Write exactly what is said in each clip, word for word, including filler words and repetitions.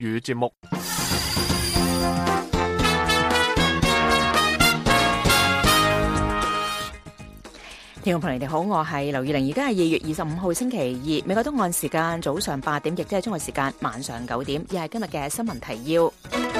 語節目。 聽眾朋友你哋好，我係劉以玲，而家係二月二十五號星期二，美國東岸時間早上八點，亦即係中國時間晚上九點，亦係今日嘅新聞提要。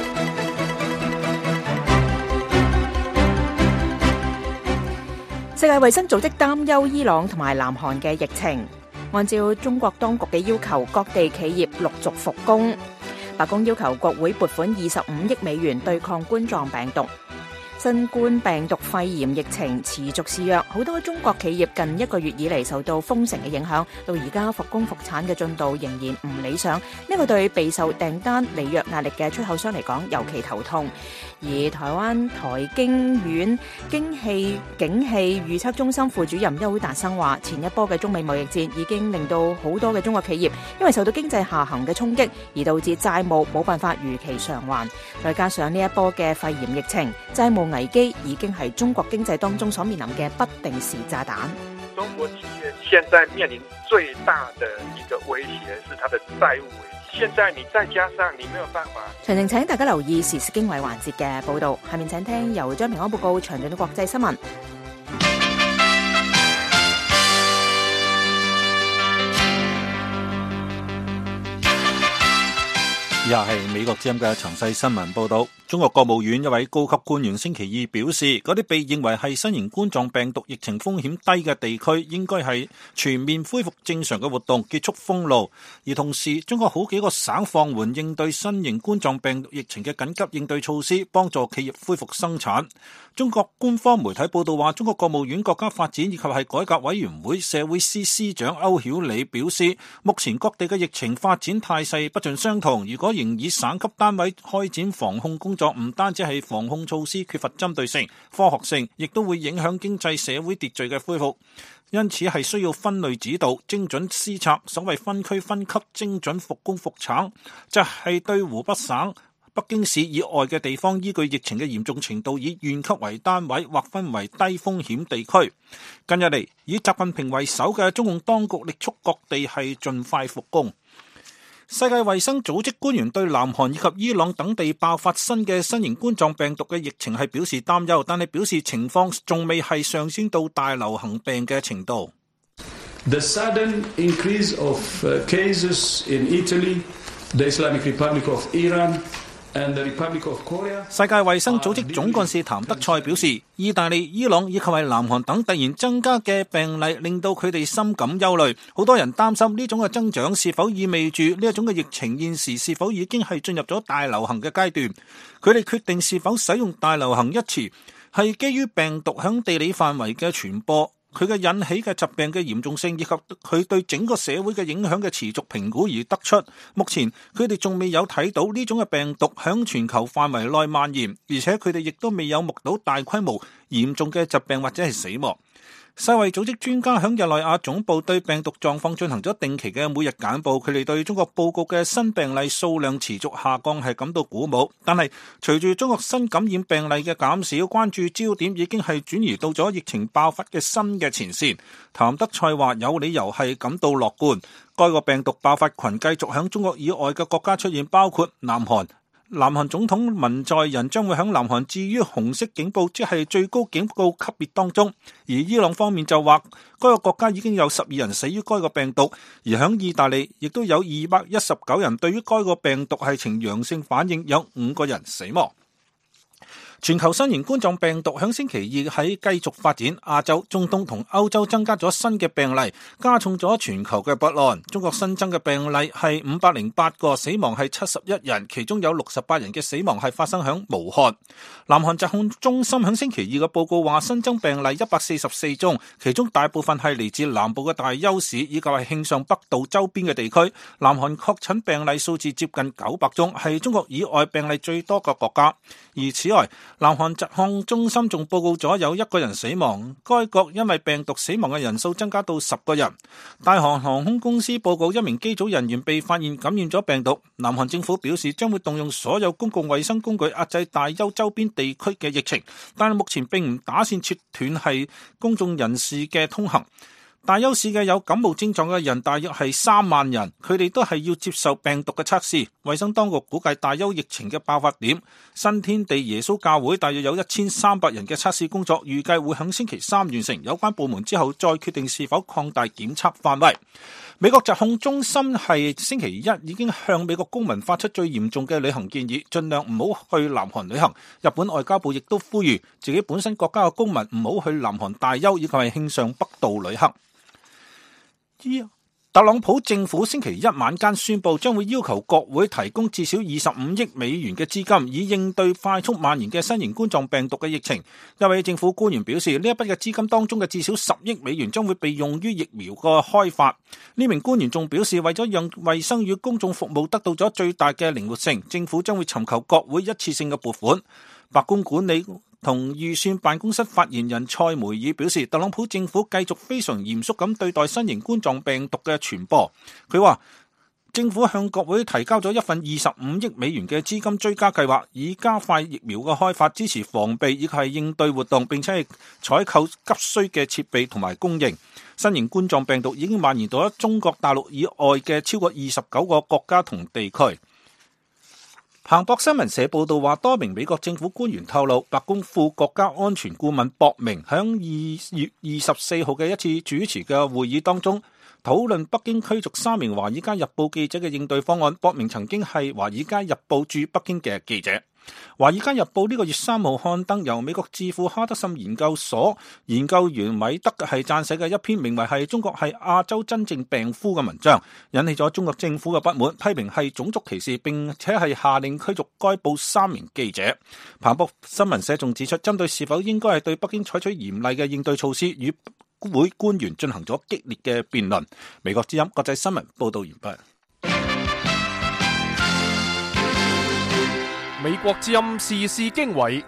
世界衛生組織擔憂伊朗同埋南韓嘅疫情，按照中國當局嘅要求，各地企業陸續復工。白宮要求國會撥款二十五億美元對抗冠狀病毒。新冠病毒肺炎疫情持續肆虐，好多中國企業近一個月以嚟受到封城嘅影響，到而家復工復產嘅進度仍然唔理想。呢個對備受訂單履約壓力嘅出口商嚟講尤其頭痛。而台灣台經院經氣景氣預測中心副主任邱達生話，前一波嘅中美貿易戰已經令到好多嘅中國企業因為受到經濟下行嘅衝擊，而導致債務冇辦法如期償還。再加上呢一波嘅肺炎疫情，債務危機已經係中國經濟當中所面臨嘅不定時炸彈。 中國企業現在面臨最大的一個威脅是它的債務危機。現在你再加上你沒有辦法。 詳情請大家留意時事經緯環節嘅報導。下面請聽由張平安報告詳盡嘅國際新聞。 以下係美國之音嘅詳細新聞報導。中國國務院一位高級官員星期二表示，嗰啲被認為係新型冠狀病毒疫情風險低嘅地區，應該係全面恢復正常嘅活動，結束封路。而同時，中國好幾個省放緩應對新型冠狀病毒疫情嘅緊急應對措施，幫助企業恢復生產。中國官方媒體報道話，中國國務院國家發展以及係改革委員會社會司司長歐曉理表示，目前各地嘅疫情發展態勢不盡相同，如果仍以省級單位開展防控工作，唔單止係防控措施缺乏針對性、科學性，亦都會影響經濟社會秩序嘅恢復。因此係需要分類指導、精準施策，所謂分區分級精準復工復產，就係、是、對湖北省北京市以外嘅地方，依據疫情嘅嚴重程度，以縣級為單位劃分為低風險地區。近日嚟，以習近平為首嘅中共當局力促各地係盡快復工。世界衛生組織官員對南韓以及伊朗等地爆發新嘅新型冠狀病毒嘅疫情係表示擔憂，但係表示情況仲未係上升到大流行病嘅程度。 The sudden increase of cases in Italy, the Islamic Republic of Iran, and the Republic of Korea. 世界衛生組織總幹事譚德塞表示，意大利、伊朗以及係南韓等突然增加嘅病例，令到佢哋深感憂慮。好多人擔心呢種嘅增長是否意味住呢一種嘅疫情現時是否已經係進入咗大流行嘅階段。佢哋決定是否使用大流行一詞，係基於病毒響地理範圍嘅傳播，佢嘅引起嘅疾病嘅嚴重性以及佢對整個社會嘅影響嘅持續評估而得出。目前佢哋仲未有睇到呢種嘅病毒響全球範圍內蔓延，而且佢哋亦都未有目睹大規模嚴重嘅疾病或者係死亡。世衛組織專家響日內瓦總部對病毒狀況進行咗定期嘅每日簡報，佢哋對中國報告嘅新病例數量持續下降係感到鼓舞。但係隨住中國新感染病例嘅減少，關注焦點已經係轉移到咗疫情爆發嘅新嘅前線。譚德塞話有理由係感到樂觀，該個病毒爆發群繼續響中國以外嘅國家出現，包括南韓。南韓總統文在寅將會響南韓置於紅色警報，即係最高警報級別當中。而伊朗方面就話，該個國家已經有十二人死於該個病毒，而響意大利亦都有二百一十九人對於該個病毒係呈陽性反應，有五個人死亡。全球新型冠狀病毒響星期二喺繼續發展，亞洲、中東同歐洲增加咗新嘅病例，加重咗全球嘅不安。中國新增嘅病例係五百零八個，死亡係七十一人，其中有六十八人嘅死亡係發生響武漢。南韓疾控中心響星期二嘅報告話，新增病例一百四十四宗，其中大部分係嚟自南部嘅大邱市以及係慶尚北道周邊嘅地區。南韓確診病例數字接近九百宗，係中國以外病例最多嘅國家。而此外，南韓疾控中心仲報告咗有一個人死亡，該國因為病毒死亡嘅人數增加到十個人。大韓航空公司報告一名機組人員被發現感染咗病毒。南韓政府表示將會動用所有公共衛生工具壓制大邱周邊地區嘅疫情，但係目前並唔打算切斷係公眾人士嘅通行。 大邱市嘅有感冒症狀嘅人大約係三萬人，佢哋都係要接受病毒嘅測試。衛生當局估計大邱疫情嘅爆發點新天地耶穌教會大約有一千三百人嘅測試工作，預計會喺星期三完成。有關部門之後再決定是否擴大檢測範圍。美國疾控中心係星期一已經向美國公民發出最嚴重嘅旅行建議，盡量唔好去南韓旅行。日本外交部亦都呼籲自己本身國家嘅公民唔好去南韓大邱以及係慶尚北道旅行。特朗普政府星期一晚間宣布，將會要求國會提供至少二十五億美元嘅資金，以應對快速蔓延嘅新型冠狀病毒嘅疫情。一位政府官員表示，呢一筆嘅資金當中嘅至少十億美元將會被用於疫苗嘅開發。呢名官員仲表示，為咗讓衛生與公眾服務得到咗最大嘅靈活性，政府將會尋求國會一次性嘅撥款。白宮管理同預算辦公室發言人蔡梅爾表示，特朗普政府繼續非常嚴肅咁對待新型冠狀病毒嘅傳播。佢話政府向國會提交咗一份二十五億美元嘅資金追加計劃，以加快疫苗嘅開發，支持防備以及係應對活動，並且係採購急需嘅設備同埋供應。新型冠狀病毒已經蔓延到咗中國大陸以外嘅超過二十九個國家同地區。彭博新聞社報道話，多名美國政府官員透露，白宮副國家安全顧問博明響二月二十四號嘅一次主持嘅會議當中，討論北京驅逐三名華爾街日報記者嘅應對方案。博明曾經係華爾街日報駐北京嘅記者。華爾街日報呢個月三號刊登由美國智庫哈德森研究所研究員米德係撰寫嘅一篇名為係中國係亞洲真正病夫嘅文章，引起咗中國政府嘅不滿，批評係種族歧視，並且係下令驅逐該報三名記者。彭博新聞社仲指出，針對是否應該係對北京採取嚴厲嘅應對措施，與會官員進行咗激烈嘅辯論。美國之音國際新聞報道完畢。 美國之音時事經緯，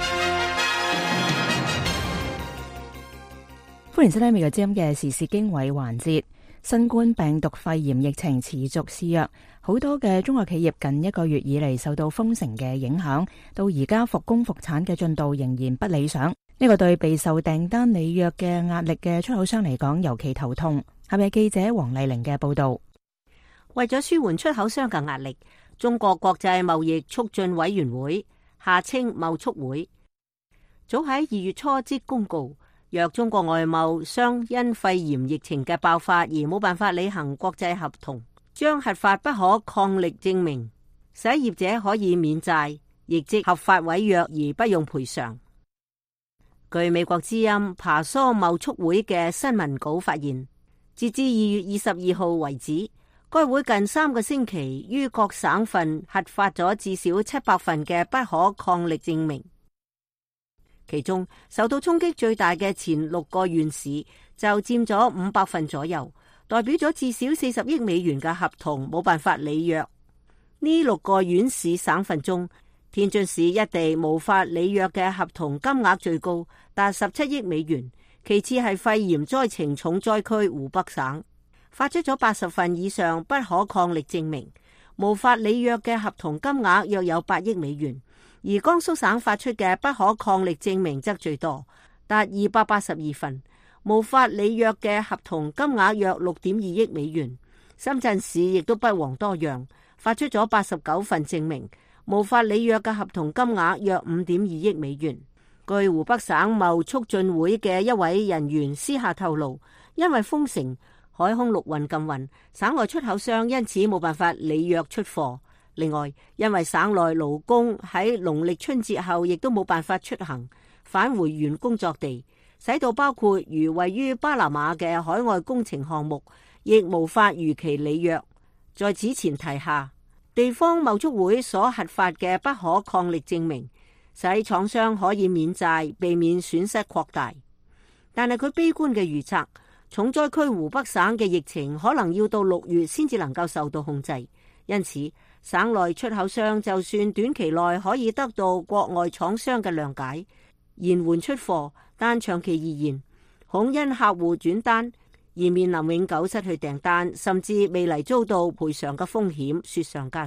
歡迎收聽美國之音嘅時事經緯環節。新冠病毒肺炎疫情持續肆虐，好多嘅中國企業近一個月以嚟受到封城嘅影響，到而家復工復產嘅進度仍然不理想。呢個對備受訂單履約嘅壓力嘅出口商嚟講尤其頭痛。下面記者黃麗玲嘅報道。 為咗舒緩出口商嘅壓力，中國國際貿易促進委員會下稱貿促會早喺二月初即公告，若中國外貿商因肺炎疫情嘅爆發而冇辦法履行國際合同，將核發不可抗力證明，使業者可以免債，亦即合法違約而不用賠償。據美國之音爬梳貿促會嘅新聞稿發現，截至二月二十二號為止，該會近三個星期於各省份核發咗至少七百份嘅不可抗力證明，其中受到衝擊最大嘅前六個縣市就佔咗五百份左右，代表咗至少四十億美元嘅合同冇辦法履約。呢六個縣市省份中，天津市一地無法履約嘅合同金額最高，達十七億美元，其次係肺炎災情重災區湖北省，發出咗八十份以上不可抗力證明，無法履約嘅合同金額約有八億美元，而江蘇省發出嘅不可抗力證明則最多，達二百八十二份，無法履約嘅合同金額約六點二億美元。深圳市亦都不遑多讓，發出咗八十九份證明，無法履約嘅合同金額約五點二億美元。據湖北省貿促進會嘅一位人員私下透露，因為封城，海空陸運禁運，省內出口商因此冇辦法履約出貨。另外，因為省內勞工喺農曆春節後亦都冇辦法出行返回原工作地，使到包括如位於巴拿馬嘅海外工程項目亦無法如期履約。在此前提下，地方貿促會所核發嘅不可抗力證明，使廠商可以免債，避免損失擴大。但係佢悲觀嘅預測，重災區湖北省嘅疫情可能要到六月先至能夠受到控制，因此省內出口商就算短期內可以得到國外廠商嘅諒解，延緩出貨，但長期而言，恐因客戶轉單而面臨永久失去訂單，甚至未嚟遭到賠償嘅風險，雪上加霜。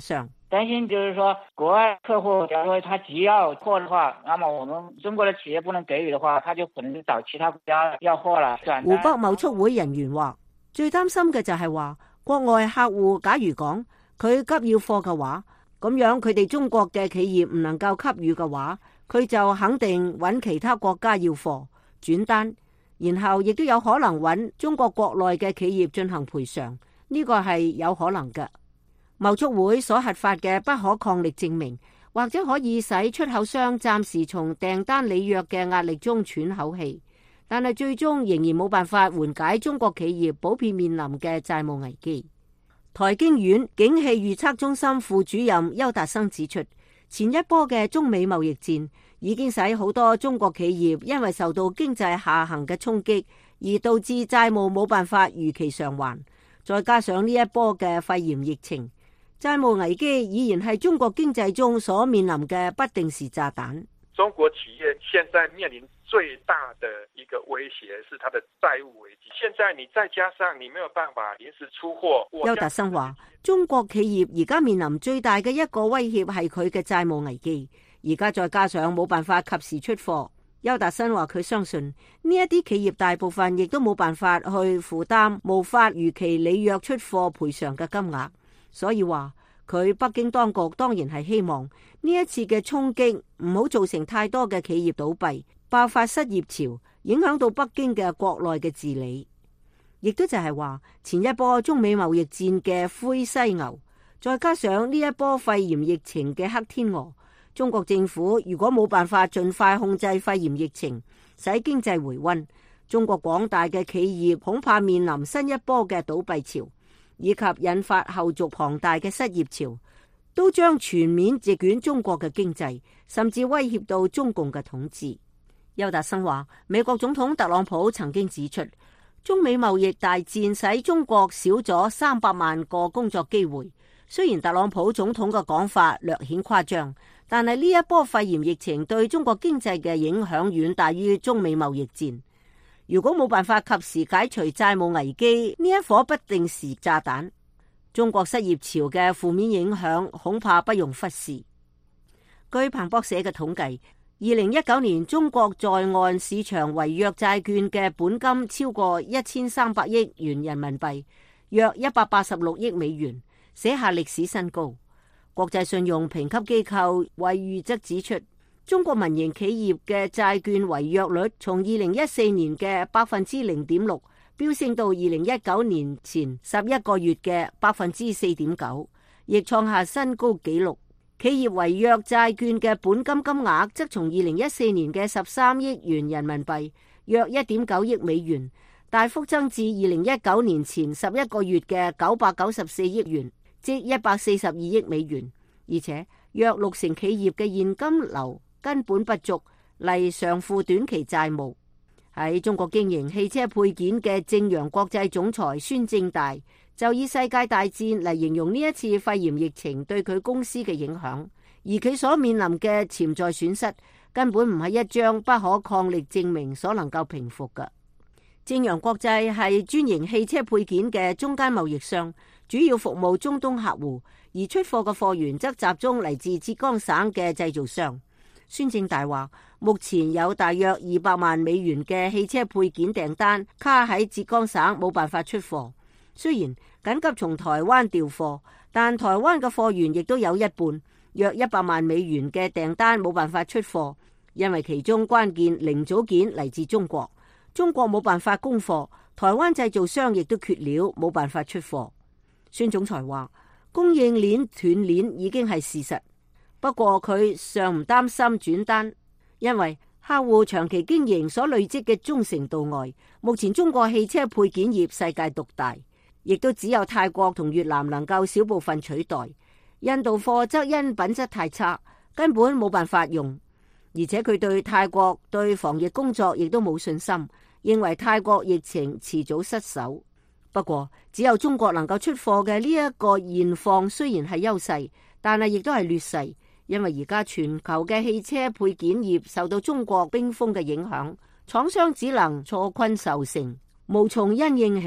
擔心就是說國外客戶假如說他急要貨的話，那麼我們中國的企業不能給予的話，他就可能就找其他國家要貨啦。 湖北貿促會人員話，最擔心嘅就係話國外客戶假如講佢急要貨嘅話，咁樣佢哋中國嘅企業唔能夠給予嘅話，佢就肯定揾其他國家要貨轉單，然後亦都有可能揾中國國內嘅企業進行賠償，呢個係有可能嘅。貿促會所核發嘅不可抗力證明，或者可以使出口商暫時從訂單履約嘅壓力中喘口氣，但係最終仍然冇辦法緩解中國企業普遍面臨嘅債務危機。台經院景氣預測中心副主任邱達生指出，前一波嘅中美貿易戰已經使好多中國企業因為受到經濟下行嘅衝擊，而導致債務冇辦法如期償還。再加上呢一波嘅肺炎疫情，債務危機依然係中國經濟中所面臨嘅不定時炸彈。 中國企業現在面臨最大的一個威脅是它的債務危機。現在你再加上你沒有辦法臨時出貨。 邱達生話，中國企業而家面臨最大嘅一個威脅係佢嘅債務危機，而家再加上冇辦法及時出貨。邱達生話佢相信呢一啲企業大部分亦都冇辦法去負擔無法如期履約出貨賠償嘅金額，所以話佢北京當局當然係希望呢一次嘅衝擊唔好造成太多嘅企業倒閉、爆發失業潮，影響到北京嘅國內嘅治理。亦都就係話前一波中美貿易戰嘅灰犀牛，再加上呢一波肺炎疫情嘅黑天鵝，中國政府如果冇辦法盡快控制肺炎疫情，使經濟回溫，中國廣大嘅企業恐怕面臨新一波嘅倒閉潮，以及引發後續龐大嘅失業潮，都將全面席捲中國嘅經濟，甚至威脅到中共嘅統治。邱達生話，美國總統特朗普曾經指出，中美貿易大戰使中國少咗三百萬個工作機會。雖然特朗普總統嘅講法略顯誇張，但係呢一波肺炎疫情對中國經濟嘅影響遠大於中美貿易戰。如果冇辦法及時解除債務危機呢一顆不定時炸彈，中國失業潮嘅負面影響恐怕不容忽視。據彭博社嘅統計，二零一九年中國在岸市場違約債券嘅本金超過一千三百億元人民幣，約一百八十六億美元，寫下歷史新高。國際信用評級機構惠譽則指出，中國民營企業嘅債券違約率從二零一四年嘅百分之零點六飆升到二零一九年前十一個月嘅百分之四點九，亦創下新高紀錄。企業違約債券嘅本金金額則從二零一四年嘅十三億元人民幣，約一點九億美元，大幅增至二零一九年前十一個月嘅九百九十四億元，即一百四十二億美元。而且約六成企業嘅現金流根本不足嚟償付短期債務。喺中國經營汽車配件嘅正陽國際總裁孫正大就以世界大戰嚟形容呢一次肺炎疫情對佢公司嘅影響，而佢所面臨嘅潛在損失根本唔係一張不可抗力證明所能夠平復嘅。正陽國際係專營汽車配件嘅中間貿易商，主要服務中東客戶，而出貨嘅貨源則集中嚟自浙江省嘅製造商。孫正大話，目前有大約二百萬美元嘅汽車配件訂單卡喺浙江省，冇辦法出貨。雖然緊急從台灣調貨，但台灣嘅貨源亦都有一半，約一百萬美元嘅訂單冇辦法出貨，因為其中關鍵零組件嚟自中國，中國冇辦法供貨，台灣製造商亦都缺料，冇辦法出貨。孫總裁話，供應鏈斷鏈已經係事實，不過佢尚唔擔心轉單，因為客戶長期經營所累積嘅忠誠度外，目前中國汽車配件業世界獨大，亦都只有泰國同越南能夠小部分取代。印度貨則因品質太差，根本冇辦法用，而且佢對泰國對防疫工作亦都冇信心，認為泰國疫情遲早失守。不過只有中國能夠出貨嘅呢一個現況雖然係優勢，但係亦都係劣勢，因為而家全球嘅汽車配件業受到中國冰封嘅影響，廠商只能坐困愁城，無從因應起。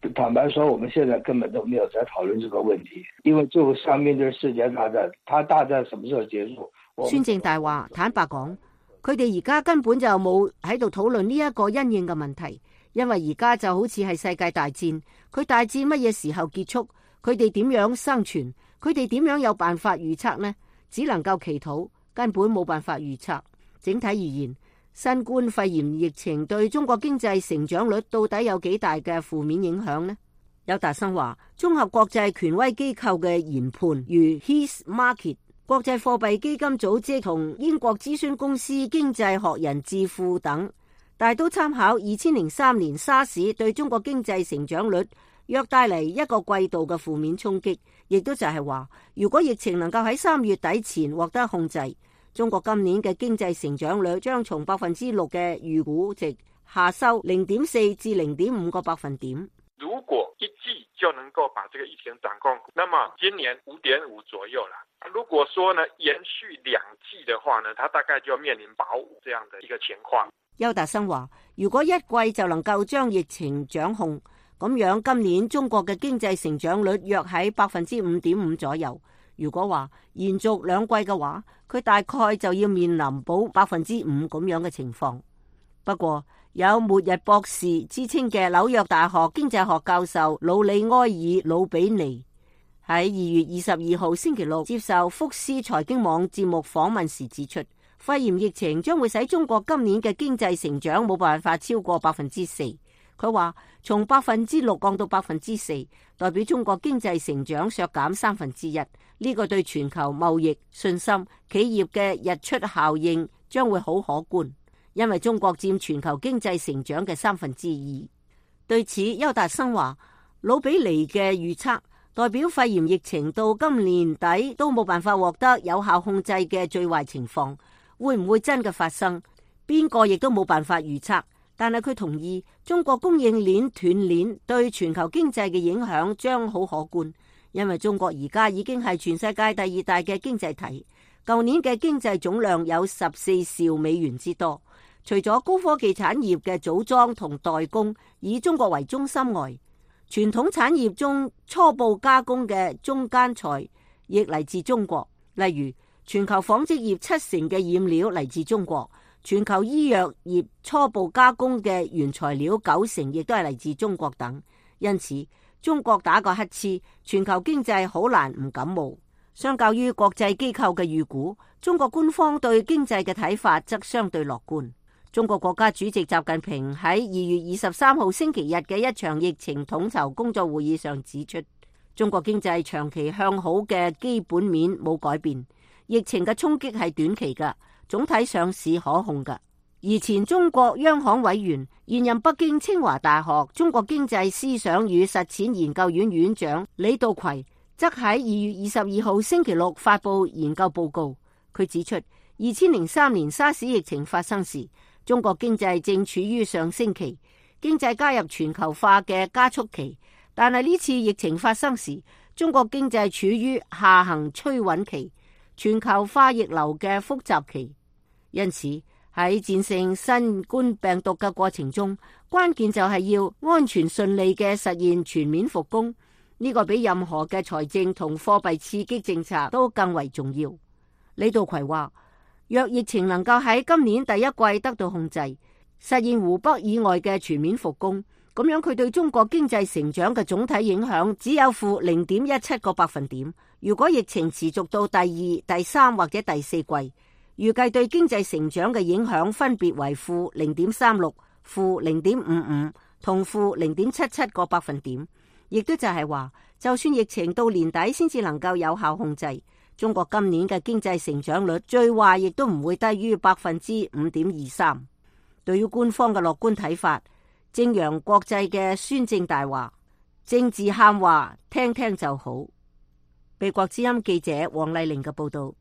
坦白說，我們現在根本都沒有在討論這個問題，因為最後上面就是世界大戰，它大戰什麼時候結束？ 孫正大話坦白講，佢哋而家根本就冇喺度討論呢一個因應嘅問題，因為而家就好似係世界大戰，佢大戰乜嘢時候結束？佢哋點樣生存？佢哋點樣有辦法預測呢？只能夠祈禱，根本冇辦法預測。整體而言，新冠肺炎疫情對中國經濟成長率到底有幾大嘅負面影響呢？邱達生話，綜合國際權威機構嘅研判，如 His Market、國際貨幣基金組織同英國諮詢公司經濟學人智庫等，大都參考二千零三年沙士對中國經濟成長率約帶嚟一個季度嘅負面衝擊，亦都就係話，如果疫情能夠喺三月底前獲得控制，中國今年嘅經濟成長率將從百分之六嘅預估值下收零點四至零點五個百分點。 如果一季就能夠把這個疫情掌控，那麼今年五點五左右啦。如果說呢延續兩季的話呢，它大概就面臨保五這樣的一個情況。 邱達生話，如果一季就能夠將疫情掌控，咁樣今年中國嘅經濟成長率約喺百分之五點五左右。如果話延續兩季嘅話，佢大概就要面臨保百分之五咁樣嘅情況。不過有末日博士之稱嘅紐約大學經濟學教授魯里埃爾魯比尼喺二月二十二號星期六接受福斯財經網節目訪問時指出，肺炎疫情將會使中國今年嘅經濟成長冇辦法超過百分之四。佢話從百分之六降到百分之四，代表中國經濟成長削減三分之一。呢個對全球貿易、信心、企業嘅溢出效應將會好可觀，因為中國佔全球經濟成長嘅三分之二。對此，邱達生話，魯比尼嘅預測代表肺炎疫情到今年底都冇辦法獲得有效控制嘅最壞情況，會唔會真嘅發生？邊個亦都冇辦法預測。但係佢同意，中國供應鏈斷鏈對全球經濟嘅影響將好可觀，因為中國而家已經係全世界第二大嘅經濟體，舊年嘅經濟總量有十四兆美元之多。除咗高科技產業嘅組裝同代工以中國為中心外，傳統產業中初步加工嘅中間材亦嚟自中國，例如全球紡織業七成嘅染料嚟自中國。全球醫藥業初步加工嘅原材料九成亦都係嚟自中國等，因此中國打個乞嗤，全球經濟好難唔感冒。相較於國際機構嘅預估，中國官方對經濟嘅睇法則相對樂觀。中國國家主席習近平喺二月二十三號星期日嘅一場疫情統籌工作會議上指出，中國經濟長期向好嘅基本面冇改變，疫情嘅衝擊係短期㗎。總體上是可控嘅。而前中國央行委員、現任北京清華大學中國經濟思想與實踐研究院院長李稻葵則喺二月二十二號星期六發布研究報告。佢指出，二千零三年沙士疫情發生時，中國經濟正處於上升期，經濟加入全球化嘅加速期。但係呢次疫情發生時，中國經濟處於下行趨穩期，全球化逆流嘅複雜期。因此喺戰勝新冠病毒嘅過程中，關鍵就係要安全順利嘅實現全面復工。呢個比任何嘅財政同貨幣刺激政策都更為重要。李稻葵話，若疫情能夠喺今年第一季得到控制，實現湖北以外嘅全面復工，咁樣佢對中國經濟成長嘅總體影響只有負零點一七個百分點。如果疫情持續到第二、第三或者第四季，預計對經濟成長嘅影響分別為負零點三六、負零點五五同負零點七七個百分點，亦都就係話，就算疫情到年底先至能夠有效控制，中國今年嘅經濟成長率最壞亦都唔會低於百分之五點二三。對於官方嘅樂觀睇法，正陽國際嘅孫正大話，政治喊話聽聽就好。美國之音記者黃麗玲嘅報道。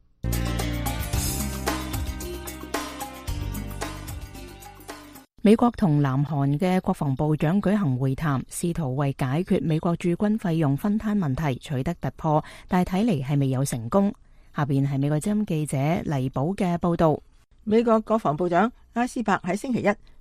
美國同南韓嘅國防部長舉行會談，試圖為解決美國駐軍費用分攤問題取得突破，但係睇嚟係未有成功。下邊係美國之音記者黎寶嘅報道。 美國國防部長阿斯珀喺星期一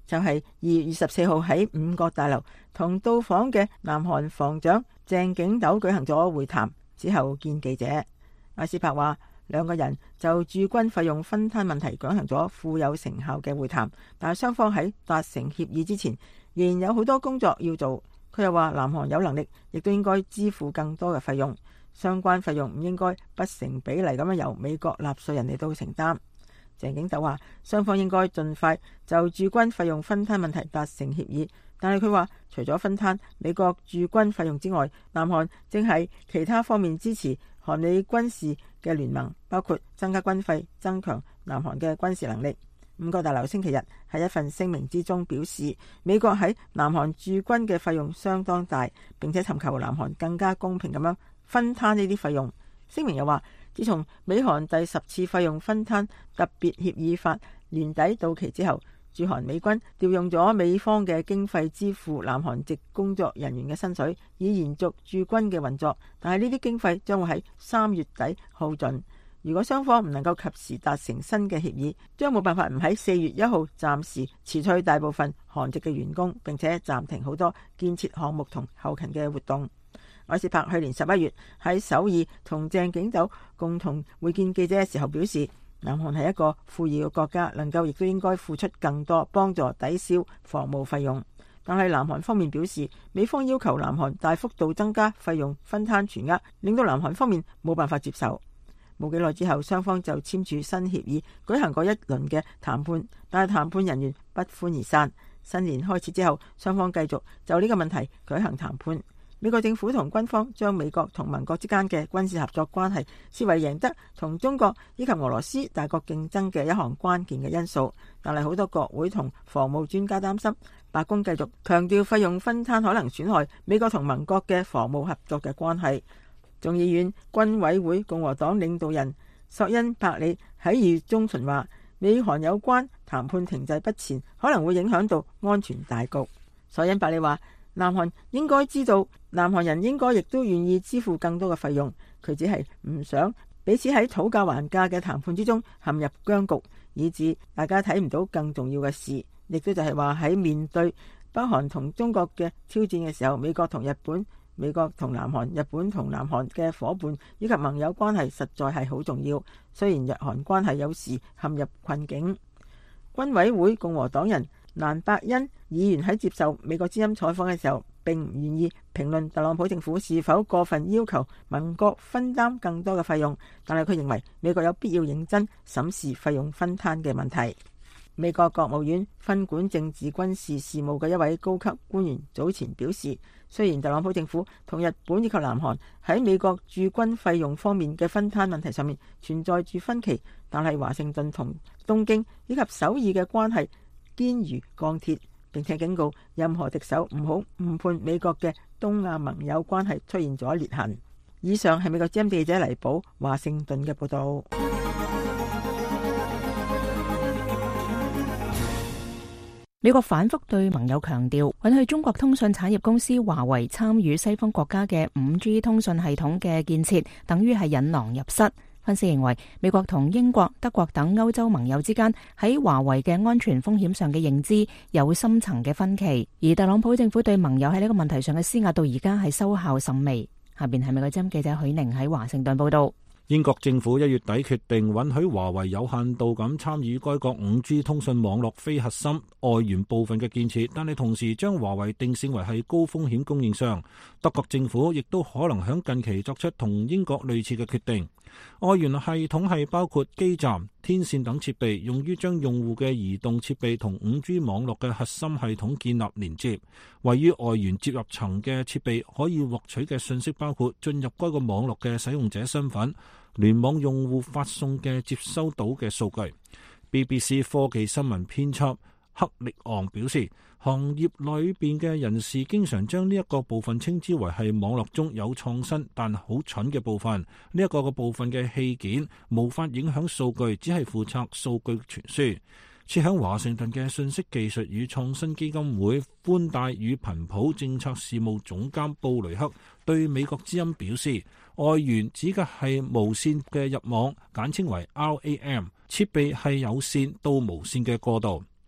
就係二月二十四號喺五角大樓同到訪嘅南韓防長鄭景斗舉行咗會談之後見記者。艾斯柏話，兩個人就駐軍費用分攤問題舉行咗富有成效嘅會談，但係雙方喺達成協議之前仍然有好多工作要做。佢又話，南韓有能力亦都應該支付更多嘅費用，相關費用唔應該不成比例咁樣由美國納稅人嚟到承擔。鄭景斗話，雙方應該盡快就駐軍費用分攤問題達成協議，但係佢話除咗分攤美國駐軍費用之外，南韓正喺其他方面支持韓美軍事嘅聯盟，包括增加軍費、增強南韓嘅軍事能力。五角大樓星期日喺一份聲明之中表示，美國喺南韓駐軍嘅費用相當大，並且尋求南韓更加公平咁樣分攤呢啲費用。聲明又話，自從美韓第十次費用分攤特別協議法年底到期之後，駐韓美軍調用咗美方嘅經費支付南韓籍工作人員嘅薪水，以延續駐軍嘅運作。但係呢啲經費將會喺三月底耗盡。如果雙方唔能夠及時達成新嘅協議，將冇辦法唔喺四月一號暫時辭退大部分韓籍嘅員工，並且暫停好多建設項目同後勤嘅活動。艾斯柏去年十一月喺首爾同鄭景斗共同會見記者嘅時候表示，南韓係一個富裕嘅國家，能夠亦都應該付出更多幫助抵消防務費用。但係南韓方面表示，美方要求南韓大幅度增加費用分攤全額，令到南韓方面冇辦法接受。冇幾耐之後，雙方就簽署新協議，舉行過一輪嘅談判，但係談判人員不歡而散。新年開始之後，雙方繼續就呢個問題舉行談判。美國政府同軍方將美國同盟國之間嘅軍事合作關係視為贏得同中國以及俄羅斯大國競爭嘅一項關鍵嘅因素，但係好多國會同防務專家擔心，白宮繼續強調費用分攤可能損害美國同盟國嘅防務合作嘅關係。眾議院軍委會共和黨領導人索恩伯里喺二月中旬話，美韓有關談判停滯不前，可能會影響到安全大局。索恩伯里話，南韓應該知道，南韓人應該亦都願意支付更多嘅費用，佢只係唔想彼此喺討價還價嘅談判之中陷入僵局，以致大家睇唔到更重要嘅事。亦都就係話，喺面對北韓同中國嘅挑戰嘅時候，美國同日本、美國同南韓、日本同南韓嘅夥伴以及盟友關係實在係好重要。雖然日韓關係有時陷入困境，軍委會共和黨人蘭伯恩議員喺接受美國之音採訪嘅時候，並唔願意評論特朗普政府是否過分要求盟國分擔更多嘅費用，但係佢認為美國有必要認真審視費用分攤嘅問題。美國國務院分管政治軍事事務嘅一位高級官員早前表示，雖然特朗普政府同日本以及南韓喺美國駐軍費用方面嘅分攤問題上面存在住分歧，但係華盛頓同東京以及首爾嘅關係堅如鋼鐵，並且警告任何敵手唔好誤判美國嘅東亞盟友關係出現咗裂痕。以上係美國之音記者黎寶華盛頓嘅報道。 美國反覆對盟友強調，允許中國通訊產業公司華為參與西方國家嘅五 G 通訊系統嘅建設，等於係引狼入室。分析認為，美國同英國、德國等歐洲盟友之間喺華為嘅安全風險上嘅認知有深層嘅分歧，而特朗普政府對盟友喺呢個問題上嘅施壓到而家係收效甚微。下邊係美國之音記者許寧喺華盛頓報道。 英國政府一月底決定允許華為有限度咁參與該國 五 G 通訊網絡非核心外緣部分嘅建設，但係同時將華為定性為係高風險供應商。德國政府亦都可能響近期作出同英國類似嘅決定。外緣系統係包括基站、天線等設備，用於將用戶嘅移動設備同 五 G 網絡嘅核心系統建立連接。位於外緣接入層嘅設備可以獲取嘅信息包括進入該個網絡嘅使用者身份、聯網用戶發送嘅接收到嘅數據。B B C 科技新聞編輯克力昂表示，行業裏邊嘅人士經常將呢一個部分稱之為係網絡中有創新但好蠢嘅部分。呢一個個部分嘅器件無法影響數據，只係負責數據傳輸。設響華盛頓嘅信息技術與創新基金會寬帶與頻譜政策事務總監布雷克對美國之音表示，外緣指嘅係無線嘅入網，簡稱為 R A M， 設備係有線到無線嘅過渡。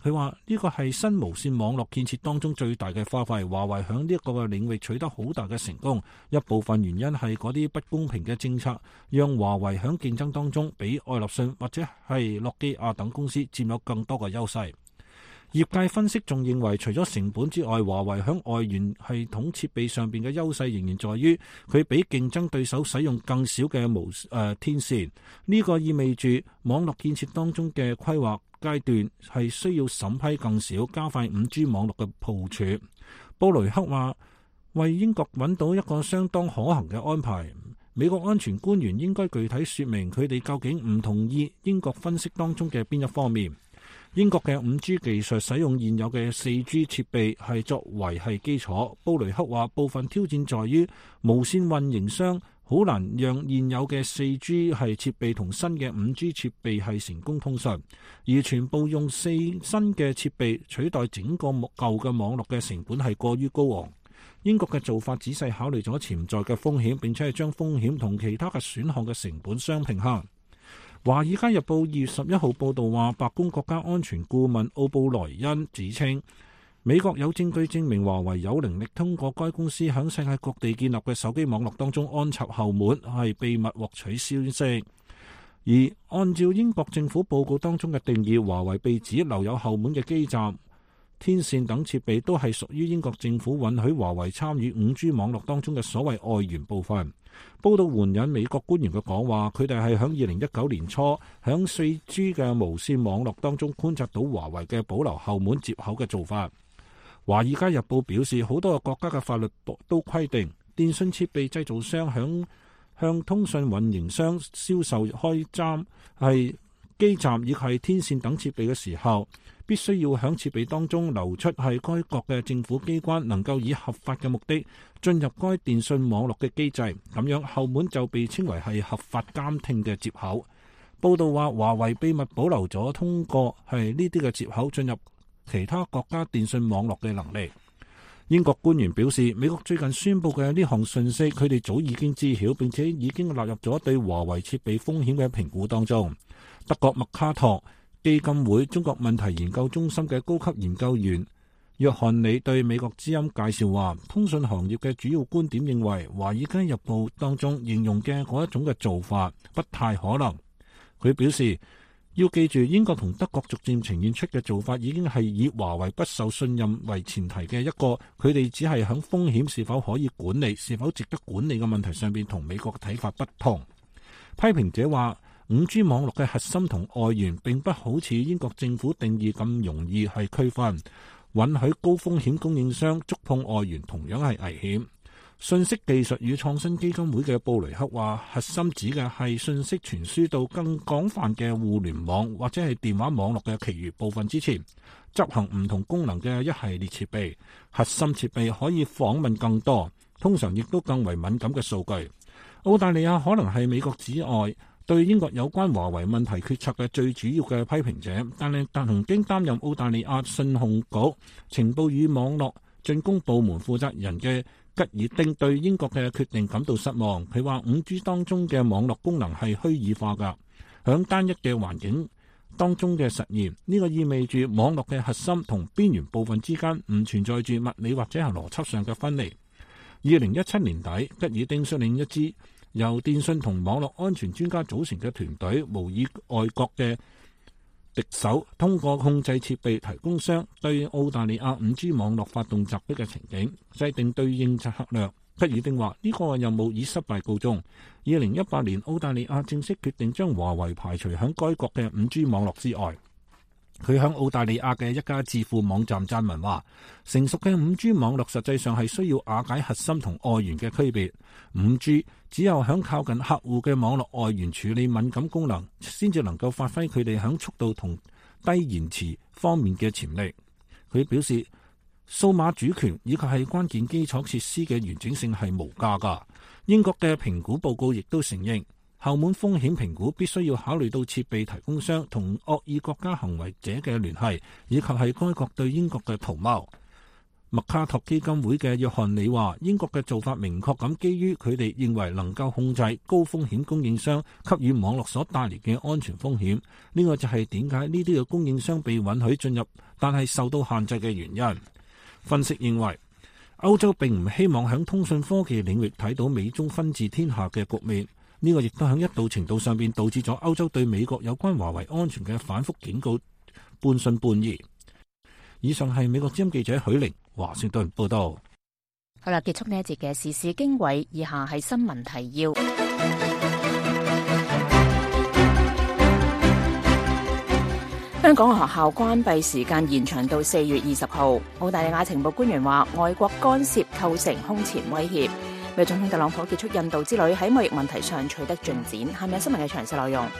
佢話呢個係新無線網絡建設當中最大嘅花費，華為響呢一個嘅領域取得好大嘅成功。一部分原因係嗰啲不公平嘅政策，讓華為響競爭當中比愛立信或者係諾基亞等公司佔有更多嘅優勢。業界分析仲認為，除咗成本之外，華為響外源系統設備上邊嘅優勢仍然在於佢比競爭對手使用更少嘅無誒、呃、天線。呢、這個意味住網絡建設當中嘅規劃階段係需要審批更少，加快 五 G 網絡嘅部署。布雷克話，為英國揾到一個相當可行嘅安排。美國安全官員應該具體說明佢哋究竟唔同意英國分析當中嘅邊一方面。英國嘅 五 G 技術使用現有嘅 四 G 設備係作為係基礎。布雷克話，部分挑戰在於無線運營商好難讓現有嘅 四 G 係設備同新嘅 五 G 設備係成功通訊，而全部用四新嘅設備取代整個舊嘅網絡嘅成本係過於高昂。英國嘅做法仔細考慮咗潛在嘅風險，並且係將風險同其他嘅選項嘅成本相平衡。《華爾街日報》二月十一號報導話，白宮國家安全顧問奧布萊恩指稱，美國有證據證明華為有能力通過該公司喺世界各地建立嘅手機網絡當中安插後門，係秘密獲取消息。而按照英國政府報告當中嘅定義，華為被指留有後門嘅基站、天線等設備都係屬於英國政府允許華為參與 五 G 網絡當中嘅所謂外延部分。報道援引美國官員嘅講話，佢哋係響二零一九年初響四 G 嘅無線網絡當中觀察到華為嘅保留後門接口嘅做法。華爾街日報表示，好多個國家嘅法律都規定，電信設備製造商響向通訊運營商銷售開閘係基站以及係天線等設備嘅時候，必須要響設備當中流出係該國嘅政府機關能夠以合法嘅目的進入該電信網絡嘅機制，咁樣後門就被稱為係合法監聽嘅接口。報道話，華為秘密保留咗通過係呢啲嘅接口進入其他國家電信網絡嘅能力。英國官員表示，美國最近宣布嘅呢項信息，佢哋早已經知曉，並且已經納入咗對華為設備風險嘅評估當中。德國麥卡托基金會中國問題研究中心嘅高級研究員約翰里對美國之音介紹話，通訊行業嘅主要觀點認為，華爾街日報當中形容嘅嗰一種嘅做法不太可能。佢表示，要記住，英國同德國逐漸呈現出嘅做法已經係以華為不受信任為前提嘅一個，佢哋只係響風險是否可以管理、是否值得管理嘅問題上邊同美國嘅睇法不同。批評者話，五 G 網絡嘅核心同外源並不好似英國政府定義咁容易係區分，允許高風險供應商觸碰外源同樣係危險。信息技術與創新基金會嘅布雷克話，核心指嘅係信息傳輸到更廣泛嘅互聯網或者係電話網絡嘅其餘部分之前，執行唔同功能嘅一系列設備。核心設備可以訪問更多，通常亦都更為敏感嘅數據。澳大利亞可能係美國之外對英國有關華為問題決策嘅最主要嘅批評者，但係曾經擔任澳大利亞信控局情報與網絡進攻部門負責人嘅吉爾丁對英國嘅決定感到失望。佢話 五 G 當中嘅網絡功能係虛擬化㗎，響單一嘅環境當中嘅實現，呢、這個意味住網絡嘅核心同邊緣部分之間唔存在住物理或者係邏輯上嘅分離。二零一七年底，吉爾丁率領一支由電信同網絡安全專家組成嘅團隊，模擬外國嘅敵手通過控制設備提供商對澳大利亞 五 G 網絡發動襲擊嘅情景，制定對應策略。吉爾丁話呢、這個任務以失敗告終。二零一八年，澳大利亞正式決定將華為排除響該國嘅 五 G 網絡之外。佢響澳大利亞嘅一家智庫網站撰文話，成熟嘅 五 G 網絡實際上係需要瓦解核心同外源嘅區別。五 G 只有響靠近客戶嘅網絡外源處理敏感功能，先至能夠發揮佢哋響速度同低延遲方面嘅潛力。佢表示，數碼主權以及係關鍵基礎設施嘅完整性係無價㗎。英國嘅評估報告亦都承認，後門風險評估必須要考慮到設備提供商同惡意國家行為者嘅聯繫，以及係該國對英國嘅圖謀。 麥卡托基金會嘅約翰里話，英國嘅做法明確咁基於佢哋認為能夠控制高風險供應商給予網絡所帶嚟嘅安全風險。呢個就係點解呢啲嘅供應商被允許進入，但係受到限制嘅原因。分析認為，歐洲並唔希望喺通訊科技領域睇到美中分治天下嘅局面。呢個亦都喺一定程度上邊導致咗歐洲對美國有關華為安全嘅反覆警告半信半疑。以上係美國之音記者許玲華盛頓報道。 好啦，結束呢一節嘅時事經緯，以下係新聞提要。香港學校關閉時間延長到四月二十號。澳大利亞情報官員話，外國干涉構成空前威脅。美國總統特朗普結束印度之旅，喺貿易問題上取得進展。下面係新聞嘅詳細內容。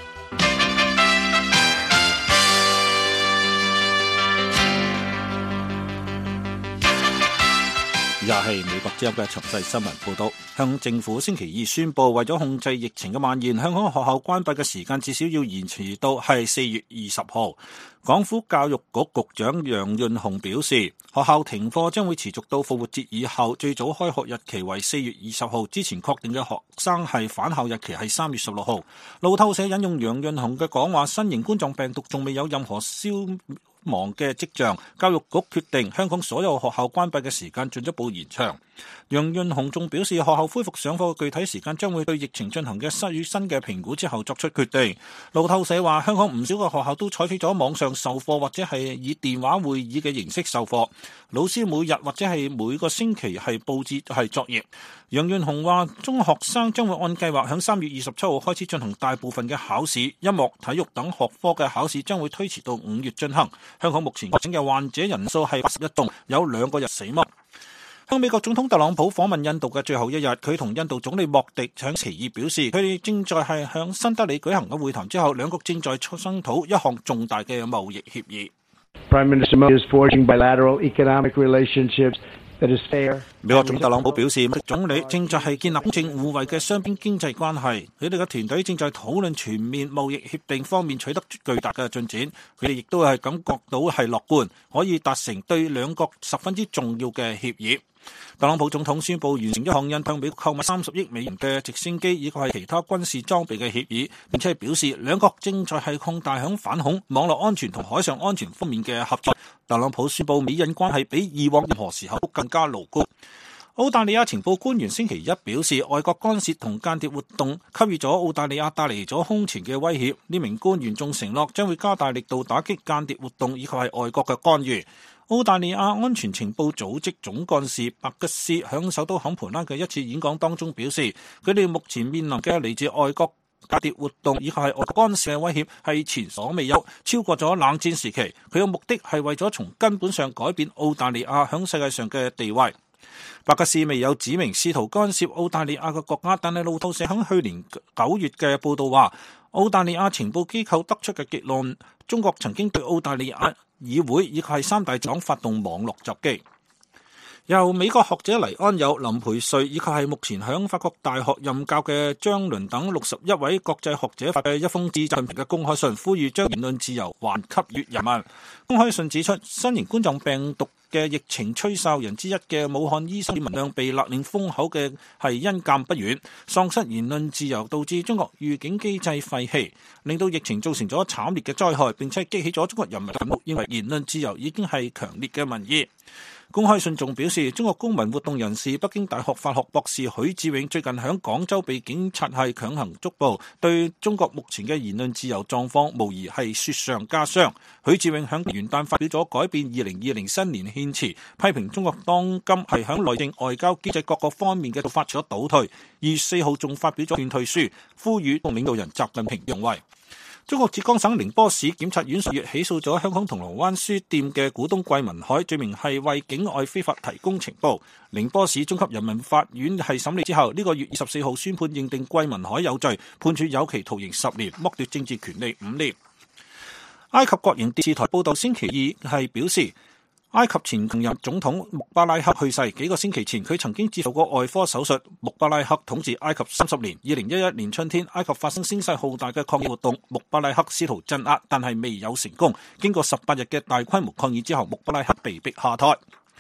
以下係美國之音嘅詳細新聞報道。香港政府星期二宣布，為咗控制疫情嘅蔓延，香港學校關閉嘅時間至少要延遲到係四月二十號。港府教育局局長楊潤雄表示，學校停課將會持續到復活節以後，最早開學日期為四月二十號，之前確定嘅學生係返校日期係三月十六號。路透社引用楊潤雄嘅講話，新型冠狀病毒仲未有任何消亡嘅跡象，教育局決定香港所有學校關閉嘅時間進一步延長。楊潤雄仲表示，學校恢復上課嘅具體時間將會對疫情進行嘅最新嘅評估之後作出決定。路透社話，香港唔少嘅學校都採取咗網上授課或者係以電話會議嘅形式授課，老師每日或者係每個星期係佈置係作業。楊潤雄話，中學生將會按計劃響三月二十七號開始進行大部分嘅考試，音樂、體育等學科嘅考試將會推遲到五月進行。香港目前確診嘅患者人數係八十一宗，有兩個人死亡。向美國總統特朗普訪問印度嘅最後一日，佢同印度總理莫迪喺星期二表示，佢哋正在係向新德里舉行嘅會談之後，兩國正在商討一項重大嘅貿易協議。 Prime Minister Modi is forging bilateral economic relationships that is fair. 美國總統特朗普表示，莫迪總理正在係建立公正互惠嘅雙邊經濟關係，佢哋嘅團隊正在討論全面貿易協定方面取得巨大嘅進展，佢哋亦都係感覺到係樂觀，可以達成對兩國十分之重要嘅協議。特朗普總統宣布完成一項印向美國購買三十億美元嘅直升機以及係其他軍事裝備嘅協議，並且表示兩國正在係擴大響反恐、網絡安全同海上安全方面嘅合作。特朗普宣布美印關係比以往任何時候都更加牢固。澳大利亞情報官員星期一表示，外國干涉同間諜活動給予咗澳大利亞帶嚟咗空前嘅威脅。呢名官員仲承諾將會加大力度打擊間諜活動以及係外國嘅干預。澳大利亞安全情報組織總幹事白吉斯響首都坎培拉嘅一次演講當中表示，佢哋目前面臨嘅嚟自外國間諜活動以及係外國干涉嘅威脅係前所未有，超過咗冷戰時期。佢嘅目的係為咗從根本上改變澳大利亞響世界上嘅地位。白吉斯未有指明試圖干涉澳大利亞嘅國家，但係路透社響去年九月嘅報道話，澳大利亞情報機構得出嘅結論，中國曾經對澳大利亞議會以及係三大黨發動網絡襲擊。由美國學者黎安友、林培瑞以及係目前響法國大學任教嘅張倫等六十一位國際學者發嘅一封致習近平嘅公開信，呼籲將言論自由還給予人民。公開信指出，新型冠狀病毒嘅疫情吹哨人之一嘅武漢醫生李文亮被勒令封口嘅係因鑑不遠，喪失言論自由導致中國預警機制廢棄，令到疫情造成咗慘烈嘅災害，並且激起咗中國人民憤怒，認為言論自由已經係強烈嘅民意。公開信仲表示，中國公民活動人士、北京大學法學博士許志永最近喺廣州被警察係強行捉捕，對中國目前嘅言論自由狀況無疑係雪上加霜。許志永喺元旦發表咗改變二零二零新年獻詞，批評中國當今係喺內政、外交、經濟各個方面嘅做法咗倒退。二月四號仲發表咗勸退書，呼籲同領導人習近平讓位。中國浙江省寧波市檢察院上月起訴咗香港銅鑼灣書店嘅股東桂民海，罪名係為境外非法提供情報。寧波市中級人民法院係審理之後，呢、這個月二十四號宣判認定桂民海有罪，判處有期徒刑十年，剝奪政治權利五年。埃及國營電視台報道星期二係表示，埃及前任總統穆巴拉克去世，幾個星期前佢曾經接受過外科手術。穆巴拉克統治埃及三十年，二零一一年春天，埃及發生聲勢浩大嘅抗議活動，穆巴拉克試圖鎮壓，但係未有成功。經過十八日嘅大規模抗議之後，穆巴拉克被逼下台。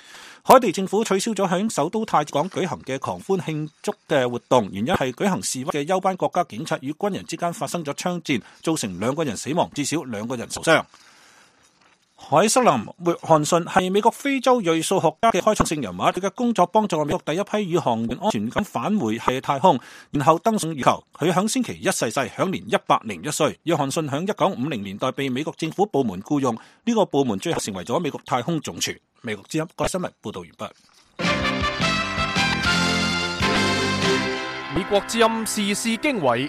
海地政府取消咗喺首都太子港舉行嘅狂歡慶祝嘅活動，原因係舉行示威嘅休班國家警察與軍人之間發生咗槍戰，造成兩個人死亡，至少兩個人受傷。海瑟琳·約翰遜係美國非洲裔數學家嘅開創性人物，佢嘅工作幫助美國第一批宇航員安全咁返回係太空，然後登上月球。佢響星期一逝世，享年一百零一歲。約翰遜響一九五零年代被美國政府部門僱用，呢、這個部門最後成為咗美國太空總署。美國之音各新聞報道完畢。 美國之音時事經緯。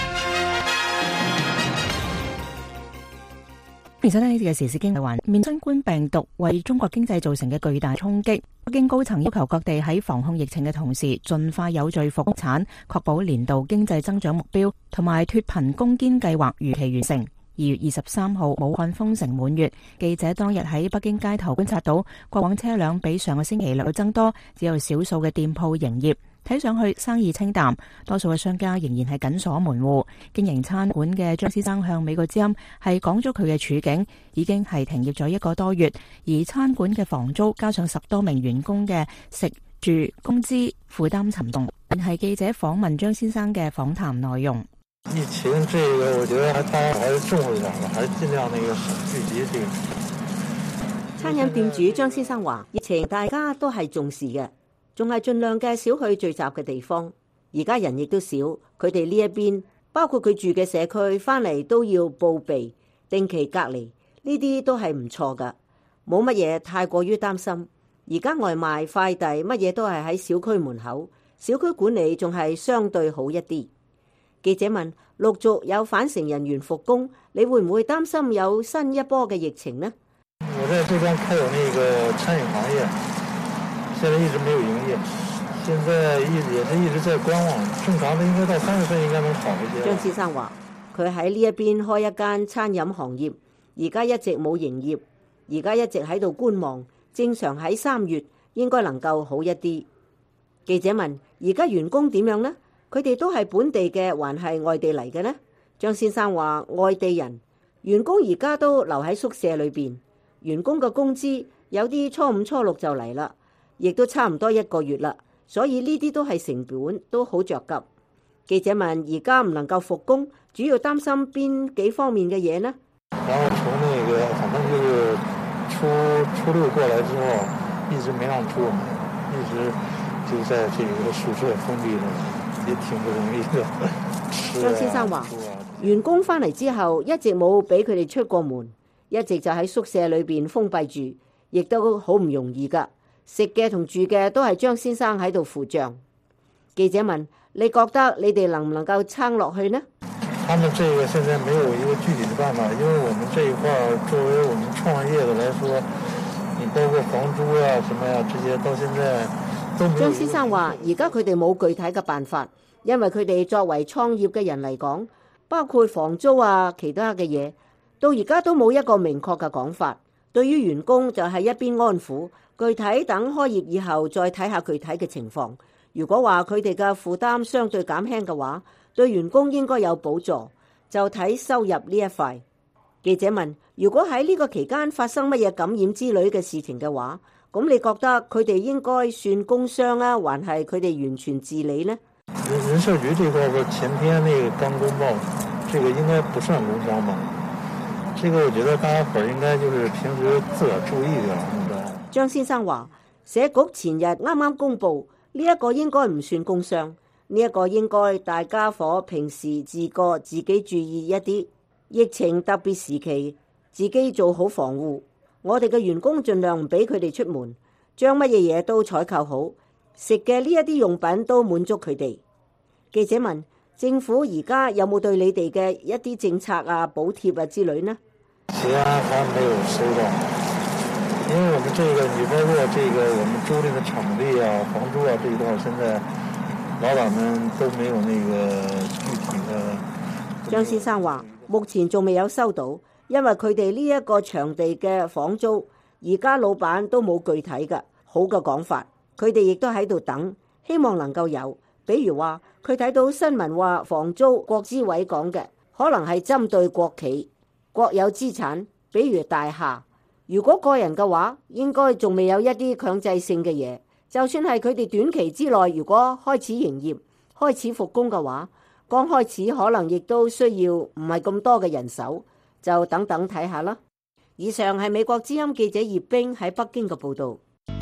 而且呢啲嘅時事經緯環面新冠病毒為中國經濟造成嘅巨大衝擊，北京高層要求各地喺防控疫情嘅同時，盡快有序復產，確保年度經濟增長目標同埋脫貧攻堅計劃如期完成。二月二十三號，武漢封城滿月，記者當日喺北京街頭觀察到，過往車輛比上個星期略增多，只有少數嘅店鋪營業，睇上去生意清淡，多數嘅商家仍然係緊鎖門戶。經營餐館嘅張先生向美國之音係講咗佢嘅處境，已經係停業咗一個多月，而餐館嘅房租加上十多名員工嘅食住工資負擔沉重。係記者訪問張先生嘅訪談內容。 疫情這個，我覺得大家還是重視點吧，還是盡量那個少聚集這個。 餐飲店主張先生話：疫情大家都係重視嘅，仲係盡量嘅少去聚集嘅地方。而家人亦都少，佢哋呢一邊包括佢住嘅社區翻嚟都要報備、定期隔離，呢啲都係唔錯噶，冇乜嘢太過於擔心。而家外賣、快遞乜嘢都係喺小區門口，小區管理仲係相對好一啲。記者問：陸續有返城人員復工，你會唔會擔心有新一波嘅疫情呢？ 我在這邊開有那個餐飲行業，現在一直沒有營業，現在一直也是一直在觀望，正常的應該到三月份應該能好一些。 張先生話：佢喺呢一邊開一間餐飲行業，而家一直冇營業，而家一直喺度觀望，正常喺三月應該能夠好一啲。記者問：而家員工點樣呢？佢哋都係本地嘅，還係外地嚟嘅呢？張先生話：外地人員工而家都留喺宿舍裏邊，員工嘅工資有啲初五初六就嚟啦，亦都差唔多一個月啦，所以呢啲都係成本，都好着急。記者問：而家唔能夠復工，主要擔心邊幾方面嘅嘢呢？ 然後從那個反正就是初初六過來之後，一直沒讓出，一直就在這個宿舍封閉着。也挺不容易的。 張先生話：員工翻嚟之後，一直冇俾佢哋出過門，一直就喺宿舍裏邊封閉住，亦都好唔容易噶。食嘅同住嘅都係張先生喺度付賬。記者問：你覺得你哋能唔能夠撐落去呢？ 他們這個現在沒有一個具體的辦法，因為我們這一塊作為我們創業的來說，你包括房租啊、什麼呀、啊，這些到現在。 張先生話：而家佢哋冇具體嘅辦法，因為佢哋作為創業嘅人嚟講，包括房租啊、其他嘅嘢，到而家都冇一個明確嘅講法。對於員工就係一邊安撫，具體等開業以後再睇下具體嘅情況。如果話佢哋嘅負擔相對減輕嘅話，對員工應該有補助，就睇收入呢一塊。記者問：如果喺呢個期間發生乜嘢感染之類嘅事情嘅話，咁你覺得佢哋應該算工傷啊，還係佢哋完全自理呢？ 人人社局這塊個前天那個剛公報，這個應該不算工傷吧？這個我覺得大家伙應該就是平時自個注意嘅。 張先生話：社局前日啱啱公布呢一個應該唔算工傷，呢一個應該大家伙平時自覺自己注意一啲，疫情特別時期自己做好防護。我哋嘅員工盡量唔俾佢哋出門，將乜嘢嘢都採購好，食嘅呢一啲用品都滿足佢哋。記者問：政府而家有冇對你哋嘅一啲政策啊、補貼啊之類呢？ 其他還沒有收到，因為我們這個你包括這個我們租賃的場地啊、房租啊這一塊，現在老闆們都沒有那個具體的。 張先生話：目前仲未有收到。因為佢哋呢一個場地嘅房租，而家老闆都冇具體嘅好嘅講法，佢哋亦都喺度等，希望能夠有。比如話，佢睇到新聞話房租國資委講嘅，可能係針對國企、國有資產，比如大廈， 如果個人嘅話，應該仲未有一啲強制性嘅嘢。就算係佢哋短期之內，如果開始營業、開始復工嘅話，剛開始可能亦都需要唔係咁多嘅人手，就等等睇下啦。以上係美國之音記者葉冰喺北京嘅報導。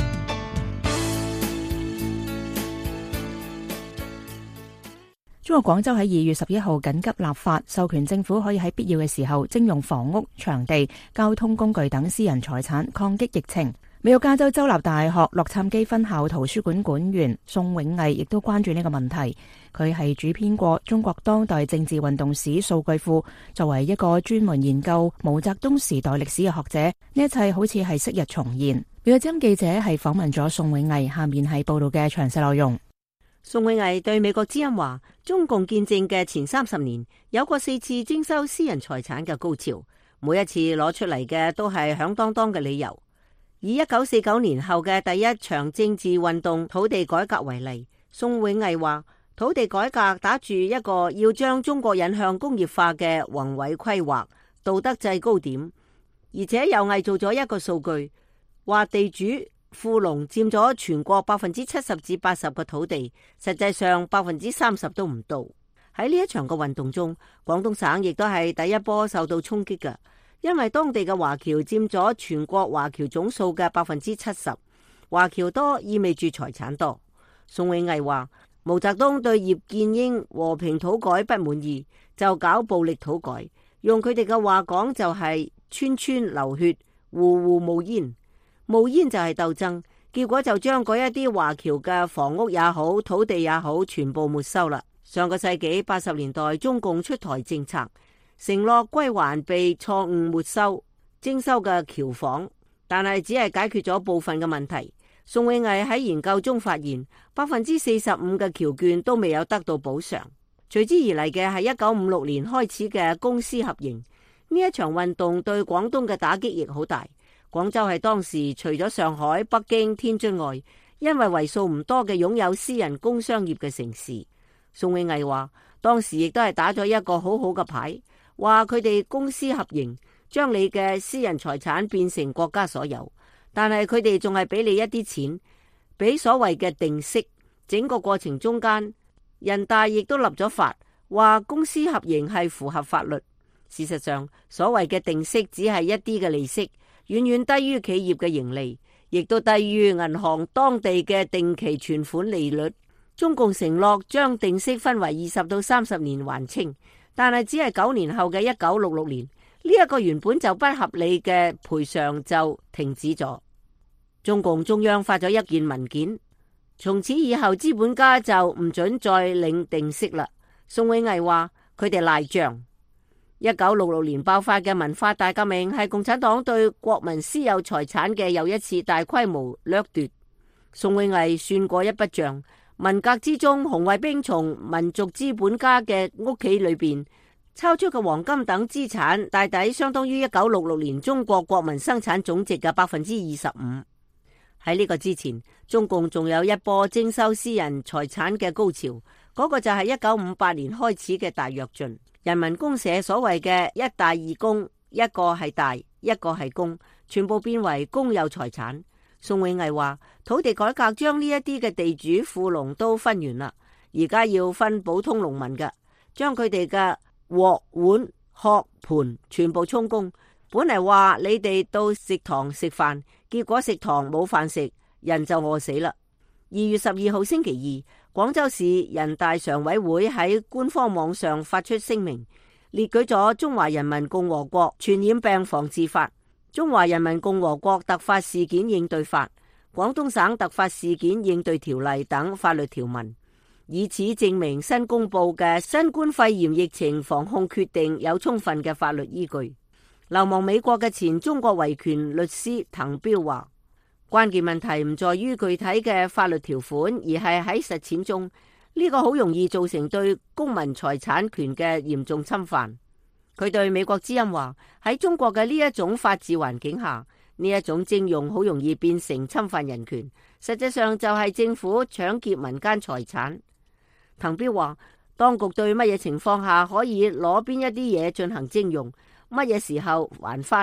中國廣州喺二月十一號緊急立法，授權政府可以喺必要嘅時候徵用房屋、場地、交通工具等私人財產抗擊疫情。美國加州州立大學洛杉磯分校圖書館館員宋永毅亦都關注呢個問題。佢係主編過《中國當代政治運動史數據庫》，作為一個專門研究毛澤東時代歷史嘅學者，呢一切好似係昔日重現。美國之音記者係訪問咗宋永毅，下面係報道嘅詳細內容。 宋永毅對美國之音話，中共建政嘅前三十年有過四次徵收私人財產嘅高潮，每一次攞出嚟嘅都係響當當嘅理由。以一九四九年後嘅第一場政治運動土地改革為例，宋永毅話，土地改革打住一個要將中國引向工業化嘅宏偉規劃，道德制高點，而且又偽造咗一個數據，話地主富農佔咗全國百分之七十至八十嘅土地，實際上百分之三十都唔到。喺呢一場嘅運動中，廣東省亦都係第一波受到衝擊嘅。因為當地嘅華僑佔咗全國華僑總數嘅百分之七十，華僑多意味住財產多。宋永毅話，毛澤東對葉劍英和平土改不滿意，就搞暴力土改，用佢哋嘅話講就係村村流血，戶戶冒煙，冒煙就係鬥爭，結果就將嗰一啲華僑嘅房屋也好，土地也好，全部沒收啦。上個世紀八十年代，中共出台政策，承諾歸還被錯誤沒收徵收嘅僑房，但係只係解決咗部分嘅問題。宋永毅喺研究中發現，百分之四十五嘅僑眷都未有得到補償。隨之而嚟嘅係一九五六年開始嘅公私合營，呢一場運動對廣東嘅打擊亦好大。廣州係當時除咗上海、北京、天津外，因為為數唔多嘅擁有私人工商業嘅城市。宋永毅話，當時亦都係打咗一個好好嘅牌。話佢哋公私合營，將你嘅私人財產變成國家所有，但係佢哋仲係俾你一啲錢，俾所謂嘅定息。整個過程中間，人大亦都立咗法，話公私合營係符合法律。事實上，所謂嘅定息只係一啲嘅利息，遠遠低於企業嘅盈利，亦都低於銀行當地嘅定期存款利率。中共承諾將定息分為二十到三十年還清。但係只係九年後嘅一九六六年，呢一個原本就不合理嘅賠償就停止咗。中共中央發咗一件文件，從此以後資本家就唔准再領定息啦。宋永毅話佢哋賴賬。一九六六年爆發嘅文化大革命係共產黨對國民私有財產嘅又一次大規模掠奪。宋永毅算過一筆賬。文革之中，紅衛兵從民族資本家嘅屋企裏邊抄出嘅黃金等資產，大抵相當於一九六六年中國國民生產總值嘅百分之二十五。喺呢個之前，中共仲有一波徵收私人財產嘅高潮，嗰個就係一九五八年開始嘅大躍進。人民公社所謂嘅一大二公，一個係大，一個係公，全部變為公有財產。宋永毅話，土地改革將呢一啲嘅地主富農都分完啦，而家要分普通農民嘅，將佢哋嘅鑊碗殼盤全部充公。本嚟話你哋到食堂食飯，結果食堂冇飯食，人就餓死啦。二月十二號星期二，廣州市人大常委會喺官方網上發出聲明，列舉咗《中華人民共和國傳染病防治法》、中華人民共和國突發事件應對法、廣東省突發事件應對條例等法律條文，以此證明新公布嘅新冠肺炎疫情防控決定有充分嘅法律依據。流亡美國嘅前中國維權律師滕彪話，關鍵問題唔在於具體嘅法律條款，而係喺實踐中，呢個好容易造成對公民財產權嘅嚴重侵犯。佢對美國之音話，喺中國嘅呢一種法治環境下，呢一種徵用好容易變成侵犯人權，實際上就係政府搶劫民間財產。滕彪話，當局對乜嘢情況下可以攞邊一啲嘢進行徵用，乜嘢時候還翻，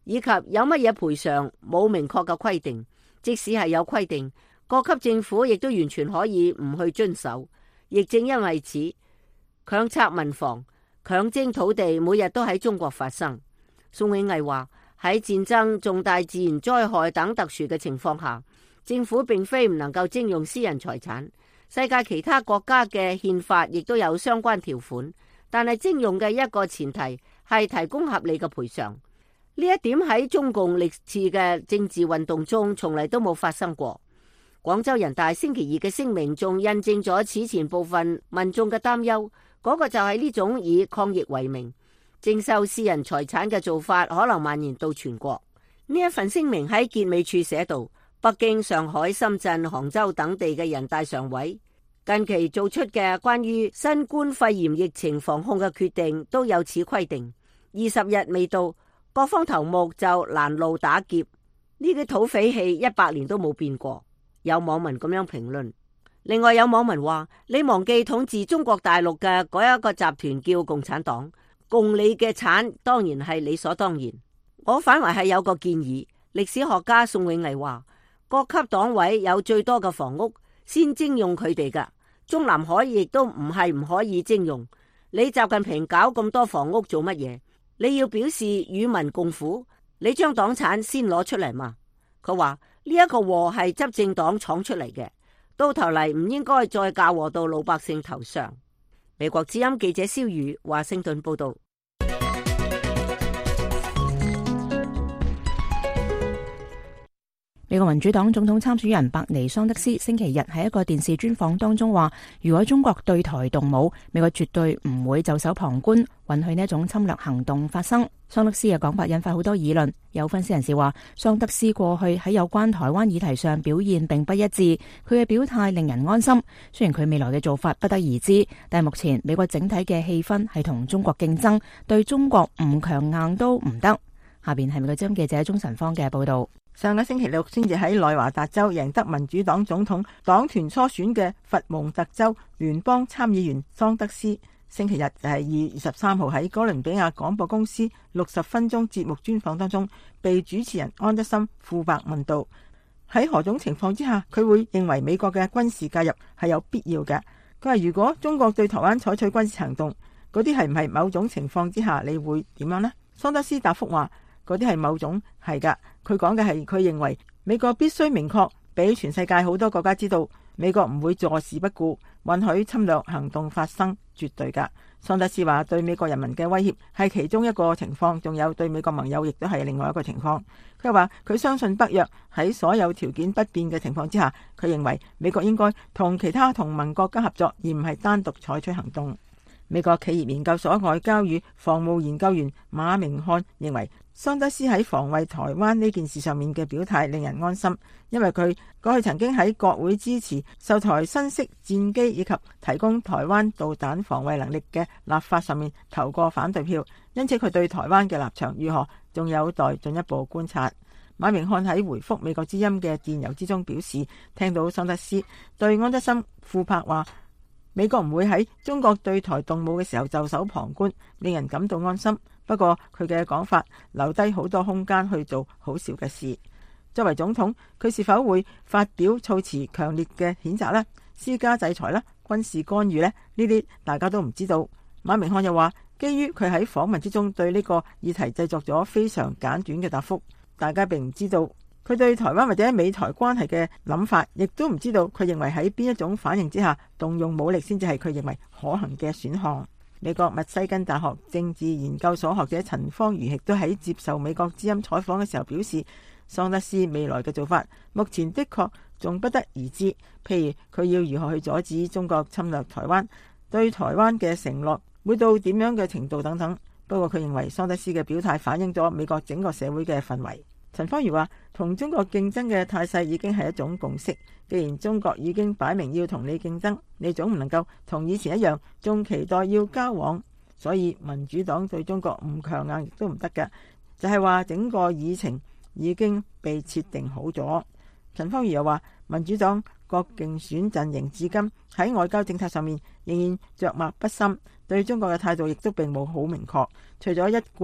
以及有乜嘢賠償冇明確嘅規定。即使係有規定，各級政府亦都完全可以唔去遵守。亦正因為此，強拆民房、強徵土地每日都喺中國發生。宋永毅話，喺戰爭、重大自然災害等特殊嘅情況下，政府並非唔能夠徵用私人財產。世界其他國家嘅憲法亦都有相關條款，但係徵用嘅一個前提係提供合理嘅賠償。呢一點喺中共歷次嘅政治運動中從嚟都冇發生過。廣州人大星期二嘅聲明仲印證咗此前部分民眾嘅擔憂，嗰個就係呢種以抗疫為名徵收私人財產嘅做法可能蔓延到全國。呢一份聲明喺結尾處寫道，北京、上海、深圳、杭州等地嘅人大常委近期做出嘅關於新冠肺炎疫情防控嘅決定都有此規定。二十日未到，各方頭目就攔路打劫，呢個土匪氣一百年都冇變過。有網民咁樣評論。另外有網民話，你忘記統治中國大陸嘅嗰一個集團叫共產黨，共你嘅產當然係理所當然。我反為係有個建議，歷史學家宋永毅話，各級黨委有最多嘅房屋先徵用佢哋噶，中南海亦都唔係唔可以徵用。你習近平搞咁多房屋做乜嘢？你要表示與民共苦，你將黨產先攞出嚟嘛？佢話呢一個禍係執政黨闖出嚟嘅，到頭嚟唔應該再嫁禍到老百姓頭上。美國之音記者蕭宇華盛頓報道。 美國民主黨總統參選人伯尼桑德斯星期日喺一個電視專訪當中話，如果中國對台動武，美國絕對唔會袖手旁觀，允許呢一種侵略行動發生。桑德斯嘅講法引發好多議論，有分析人士話，桑德斯過去喺有關台灣議題上表現並不一致，佢嘅表態令人安心。雖然佢未來嘅做法不得而知，但係目前美國整體嘅氣氛係同中國競爭，對中國唔強硬都唔得。下邊係美國之音記者鍾晨芳嘅報道。 上個星期六先至喺內華達州贏得民主黨總統黨團初選嘅佛蒙特州聯邦參議員桑德斯，星期日就係二月二十三號喺哥倫比亞廣播公司六十分鐘節目專訪當中，被主持人安德森庫伯問到喺何種情況之下佢會認為美國嘅軍事介入係有必要嘅。佢話如果中國對台灣採取軍事行動，嗰啲係唔係某種情況之下你會點樣呢？桑德斯答覆話，嗰啲係某種係噶，佢講嘅係佢認為美國必須明確俾全世界好多國家知道，美國唔會坐視不顧，允許侵略行動發生，絕對噶。桑德斯話對美國人民嘅威脅係其中一個情況，仲有對美國盟友亦都係另外一個情況。佢話佢相信北約喺所有條件不變嘅情況之下，佢認為美國應該同其他同盟國家合作，而唔係單獨採取行動。美國企業研究所外交與防務研究員馬明漢認為，桑德斯喺防衛台灣呢件事上面嘅表態令人安心，因為佢過去曾經喺國會支持售台新式戰機以及提供台灣導彈防衛能力嘅立法上面投過反對票，因此佢對台灣嘅立場如何仲有待進一步觀察。馬明漢喺回覆美國之音嘅電郵之中表示，聽到桑德斯對安德森庫珀話美國唔會喺中國對台動武嘅時候袖手旁觀，令人感到安心。不過佢嘅講法留低好多空間去做好笑嘅事。作為總統，佢是否會發表措辭強烈嘅譴責呢？施加制裁呢？軍事干預呢？呢啲大家都唔知道。馬明漢又話，基於佢喺訪問之中對呢個議題製作咗非常簡短嘅答覆，大家並唔知道佢對台灣或者美台關係嘅諗法，亦都唔知道佢認為喺邊一種反應之下動用武力先至係佢認為可行嘅選項。美國密西根大學政治研究所學者陳方如亦都喺接受美國之音採訪嘅時候表示，桑德斯未來嘅做法目前的確仲不得而知，譬如佢要如何去阻止中國侵略台灣，對台灣嘅承諾會到點樣嘅程度等等。不過佢認為桑德斯嘅表態反映咗美國整個社會嘅氛圍。陳方如話，同中國競爭嘅態勢已經係一種共識，既然中國已經擺明要同你競爭，你總唔能夠同以前一樣仲期待要交往，所以民主黨對中國唔強硬亦都唔得嘅，就係話整個議程已經被設定好咗。陳方如又話，民主黨各競選陣營至今喺外交政策上面仍然着墨不深，對中國嘅態度亦都並冇好明確，除咗一貫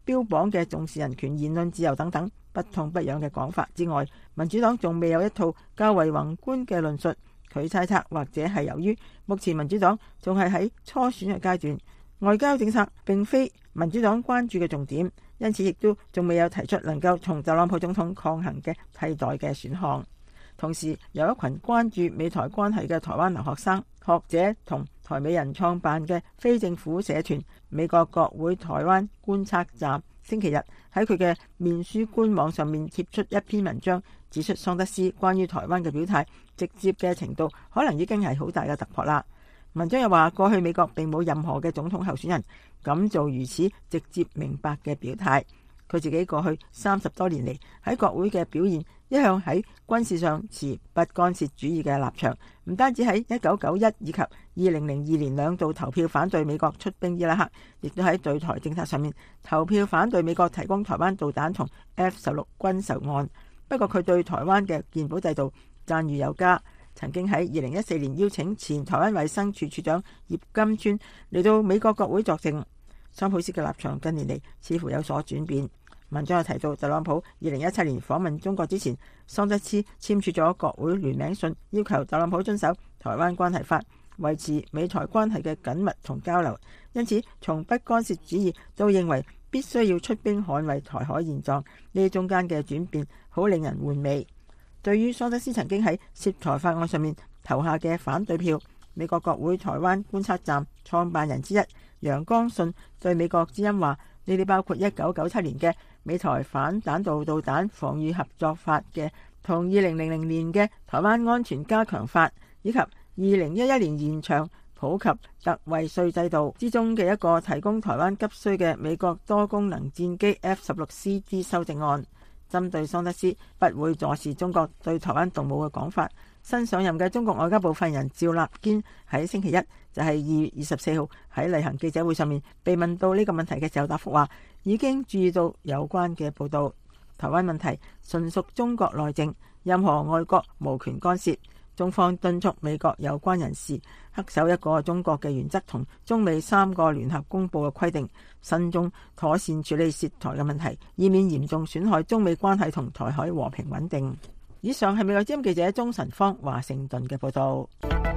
標榜嘅重視人權、言論自由等等不痛不癢嘅講法之外，民主黨仲未有一套較為宏觀嘅論述。佢猜測或者係由於目前民主黨仲係喺初選嘅階段，外交政策並非民主黨關注嘅重點，因此亦都仲未有提出能夠同特朗普總統抗衡嘅替代嘅選項。同時，有一群關注美台關係嘅台灣留學生、學者同台美人創辦嘅非政府社團美國國會台灣觀察站，星期日喺佢嘅面書官網上面貼出一篇文章，指出桑德斯關於台灣嘅表態直接嘅程度可能已經係好大嘅突破啦。文章又話，過去美國並冇任何嘅總統候選人敢做如此直接明白嘅表態。佢自己過去三十多年嚟喺國會嘅表現，一向喺軍事上持不干涉主義嘅立場，唔單止喺一九九一以及二零零二年兩度投票反對美國出兵伊拉克，亦都喺對台政策上面投票反對美國提供台灣導彈同 F 十六軍售案。不過佢對台灣嘅健保制度讚譽有加，曾經喺二零一四年邀請前台灣衛生署署長葉金川嚟到美國國會作證。桑普斯嘅立場近年嚟似乎有所轉變。文章又提到，特朗普二零一七年訪問中國之前，桑德斯簽署咗國會聯名信，要求特朗普遵守台灣關係法，維持美台關係嘅緊密同交流。因此，從不干涉主義到認為必須要出兵捍衛台海現狀，呢中間嘅轉變好令人玩味。對於桑德斯曾經喺涉台法案上面投下嘅反對票，美國國會台灣觀察站創辦人之一楊光信對美國之音話：呢啲包括一九九七年嘅美台反彈道導彈防禦合作法嘅，同二零零零年嘅台灣安全加強法，以及二零一一年延長普及特惠稅制度之中嘅一個提供台灣急需嘅美國多功能戰機 F 十六 C 之修正案。針對桑德斯不會坐視中國對台灣動武嘅講法，新上任嘅中國外交部發言人趙立堅喺星期一，就係二月二十四號喺例行記者會上面被問到呢個問題嘅時候，答覆話已經注意到有關嘅報道，台灣問題純屬中國內政，任何外國無權干涉。中方敦促美國有關人士恪守一個中國嘅原則同中美三個聯合公報嘅規定，慎重妥善處理涉台嘅問題，以免嚴重損害中美關係同台海和平穩定。以上係美國之音記者鍾晨芳華盛頓嘅報道。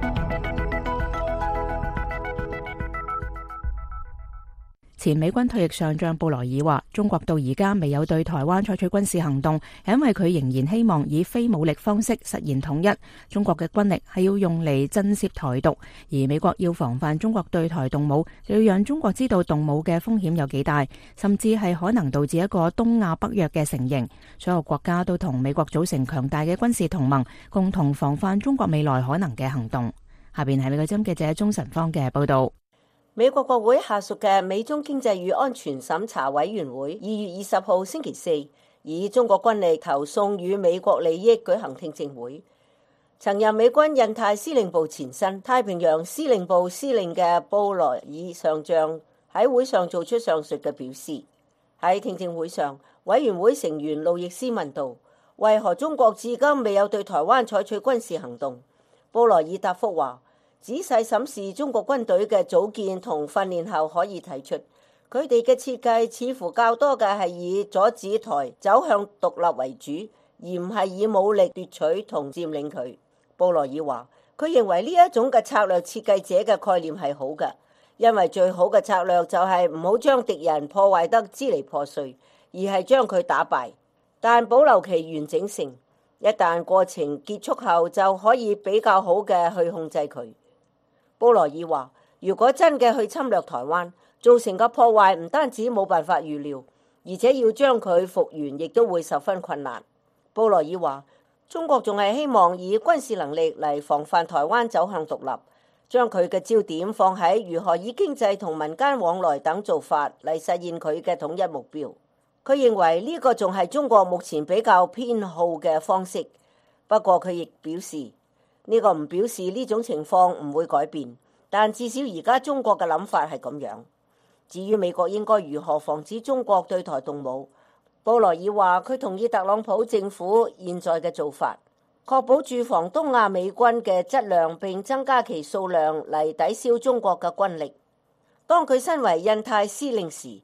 前美軍退役上將布萊爾話，中國到而家未有對台灣採取軍事行動，係因為佢仍然希望以非武力方式實現統一。中國嘅軍力係要用嚟震懾台獨，而美國要防範中國對台動武，就要讓中國知道動武嘅風險有幾大，甚至係可能導致一個東亞北約嘅成形。所有國家都同美國組成強大嘅軍事同盟，共同防範中國未來可能嘅行動。下邊係美國之音記者鍾晨芳嘅報道。 美國國會下屬嘅美中經濟與安全審查委員會二月二十號星期四以中國軍力投送與美國利益舉行聽證會。曾任美軍印太司令部前身、太平洋司令部司令嘅布萊爾上將喺會上做出上述嘅表示。喺聽證會上，委員會成員路易斯問道：為何中國至今未有對台灣採取軍事行動？布萊爾答覆話：仔細審視中國軍隊嘅組建同訓練後，可以提出佢哋嘅設計似乎較多嘅係以阻止台走向獨立為主，而唔係以武力奪取同佔領佢。布萊爾話：佢認為呢一種嘅策略設計者嘅概念係好嘅，因為最好嘅策略就係唔好將敵人破壞得支離破碎，而係將佢打敗，但保留其完整性。一旦過程結束後，就可以比較好嘅去控制佢。布萊爾話：如果真嘅去侵略台灣，造成嘅破壞唔單止冇辦法預料，而且要將佢復原亦都會十分困難。布萊爾話：中國仲係希望以軍事能力嚟防範台灣走向獨立，將佢嘅焦點放喺如何以經濟同民間往來等做法嚟實現佢嘅統一目標。佢認為呢個仲係中國目前比較偏好嘅方式，不過佢亦表示，呢個唔表示呢種情況唔會改變，但至少而家中國嘅諗法係咁樣。至於美國應該如何防止中國對台動武，布萊爾話佢同意特朗普政府現在嘅做法，確保駐防東亞美軍嘅質量並增加其數量嚟抵消中國嘅軍力。當佢身為印太司令時，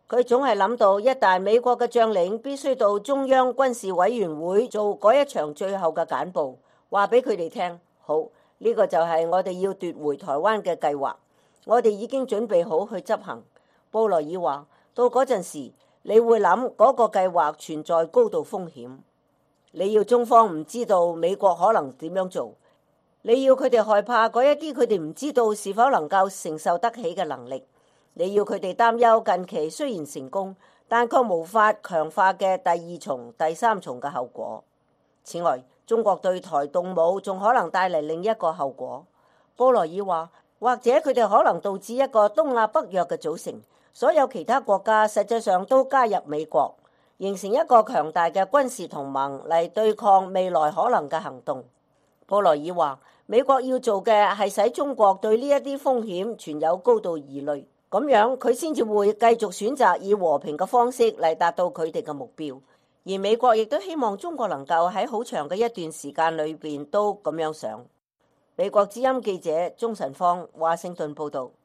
佢總係諗到，一旦美國嘅將領必須到中央軍事委員會做嗰一場最後嘅簡報，話俾佢哋聽，好，呢個就係我哋要奪回台灣嘅計劃，我哋已經準備好去執行。布萊爾話，到嗰陣時，你會諗嗰個計劃存在高度風險，你要中方唔知道美國可能點樣做，你要佢哋害怕嗰一啲佢哋唔知道是否能夠承受得起嘅能力。你要佢哋擔憂近期雖然成功，但卻無法強化嘅第二重、第三重嘅後果。此外，中國對台動武仲可能帶嚟另一個後果。布萊爾話，或者佢哋可能導致一個東亞北約嘅組成，所有其他國家實際上都加入美國，形成一個強大嘅軍事同盟嚟對抗未來可能嘅行動。布萊爾話，美國要做嘅係使中國對呢一啲風險存有高度疑慮。咁樣佢先至會繼續選擇以和平嘅方式嚟達到佢哋嘅目標，而美國亦都希望中國能夠喺好長嘅一段時間裏邊都咁樣想。美國之音記者鍾晨芳，華盛頓報道。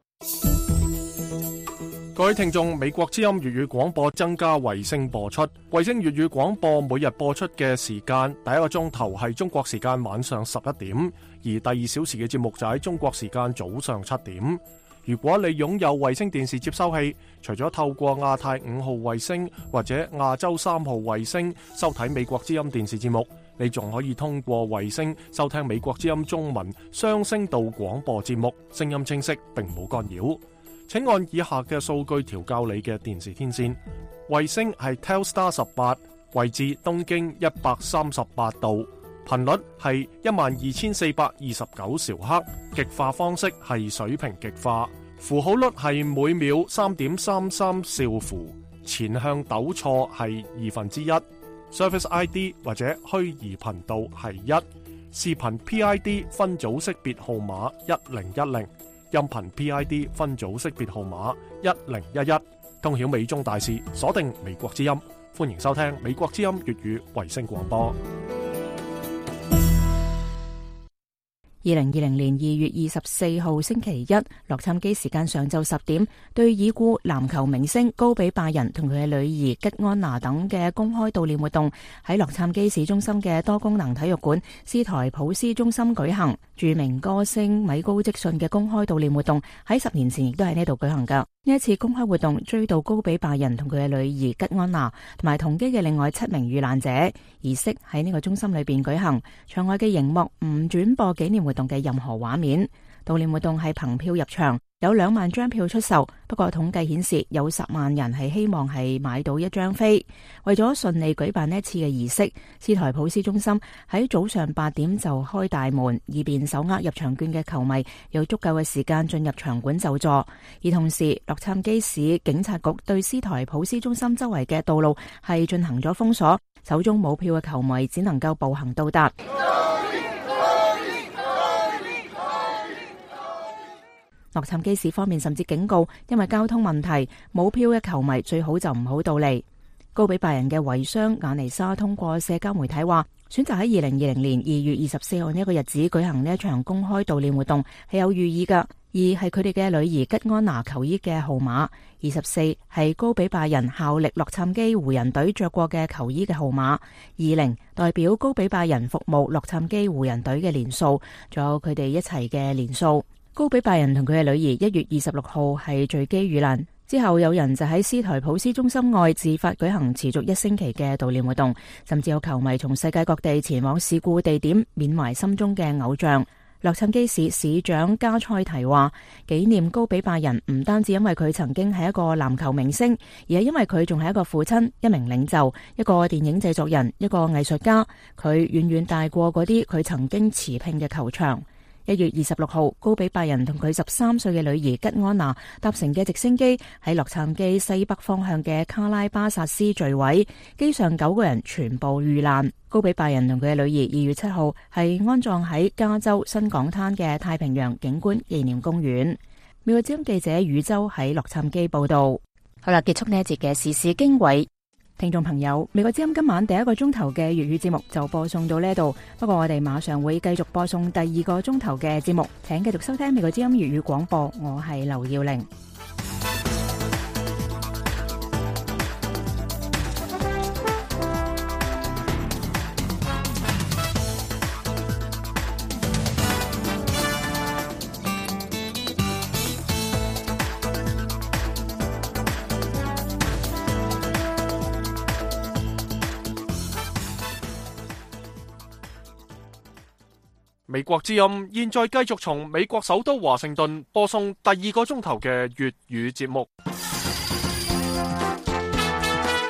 各位聽眾，美國之音粵語廣播增加衛星播出，衛星粵語廣播每日播出嘅時間，第一個鐘頭係中國時間晚上十一點，而第二小時嘅節目就喺中國時間早上七點。如果你擁有衛星電視接收器，除咗透過亞太五號衛星或者亞洲三號衛星收睇美國之音電視節目，你仲可以通過衛星收聽美國之音中文雙聲道廣播節目，聲音清晰並冇干擾。請按以下嘅數據調校你嘅電視天線。衛星係 Telstar 十八，位置東經一百三十八度，頻率係一萬二千四百二十九兆赫，極化方式係水平極化，符號率係每秒三點三三兆符，前向抖錯係二分之一，Service I D 或者虛擬頻道係一，視頻 P I D 分組識別號碼一零一零，音頻 P I D 分組識別號碼一零一一，通曉美中大事，鎖定美國之音，歡迎收聽美國之音粵語衛星廣播。 二零二零年二月二十四號星期一，洛杉磯時間上晝十點，對已故籃球明星高比拜仁同佢嘅女兒吉安娜等嘅公開悼念活動喺洛杉磯市中心嘅多功能體育館斯台普斯中心舉行。著名歌星米高積遜嘅公開悼念活動喺十年前亦都喺呢度舉行噶。呢一次公開活動追悼高比拜仁同佢嘅女兒吉安娜同埋同機嘅另外七名遇難者，儀式喺呢個中心裏邊舉行，場外嘅熒幕唔轉播紀念活動嘅任何畫面。悼念活動係憑票入場，有兩萬張票出售，不過統計顯示有十萬人係希望係買到一張飛。為咗順利舉辦呢一次嘅儀式，斯台普斯中心喺早上八點就開大門，以便手握入場券嘅球迷有足夠嘅時間進入場館就座。而同時，洛杉磯市警察局對斯台普斯中心周圍嘅道路係進行咗封鎖，手中冇票嘅球迷只能夠步行到達。洛杉磯市方面甚至警告，因為交通問題，冇票嘅球迷最好就唔好到嚟。高比拜仁嘅遺孀雅尼莎通過社交媒體話，選擇喺二零二零年二月二十四號呢一個日子舉行呢一場公開悼念活動係有寓意噶，二係佢哋嘅女兒吉安娜球衣嘅號碼，二十四係高比拜仁效力洛杉磯湖人隊着過嘅球衣嘅號碼，二零代表高比拜仁服務洛杉磯湖人隊嘅年數，仲有佢哋一齊嘅年數。高比拜仁同佢嘅女兒一月二十六號係墜機遇難之後，有人就喺斯台普斯中心外自發舉行持續一星期嘅悼念活動，甚至有球迷從世界各地前往事故地點緬懷心中嘅偶像。洛杉磯市市長加塞提話，紀念高比拜仁唔單止因為佢曾經係一個籃球明星，而係因為佢仲係一個父親、一名領袖、一個電影製作人、一個藝術家。佢遠遠大過嗰啲佢曾經持聘嘅球場。一月二十六號，高比拜仁同佢十三歲嘅女兒吉安娜搭乘嘅直升機喺洛杉磯西北方向嘅卡拉巴薩斯墜毀，機上九個人全部遇難。高比拜仁同佢嘅女兒二月七號係安葬喺加州新港灘嘅太平洋景觀紀念公園。美國之音記者宇洲喺洛杉磯報道。好啦，結束呢一節嘅時事經緯。聽眾朋友，美國之音今晚第一個鐘頭嘅粵語節目就播送到呢度，不過我哋馬上會繼續播送第二個鐘頭嘅節目，請繼續收聽美國之音粵語廣播，我係劉耀玲。 美國之音現在繼續從美國首都華盛頓播送第二個鐘頭嘅粵語節目。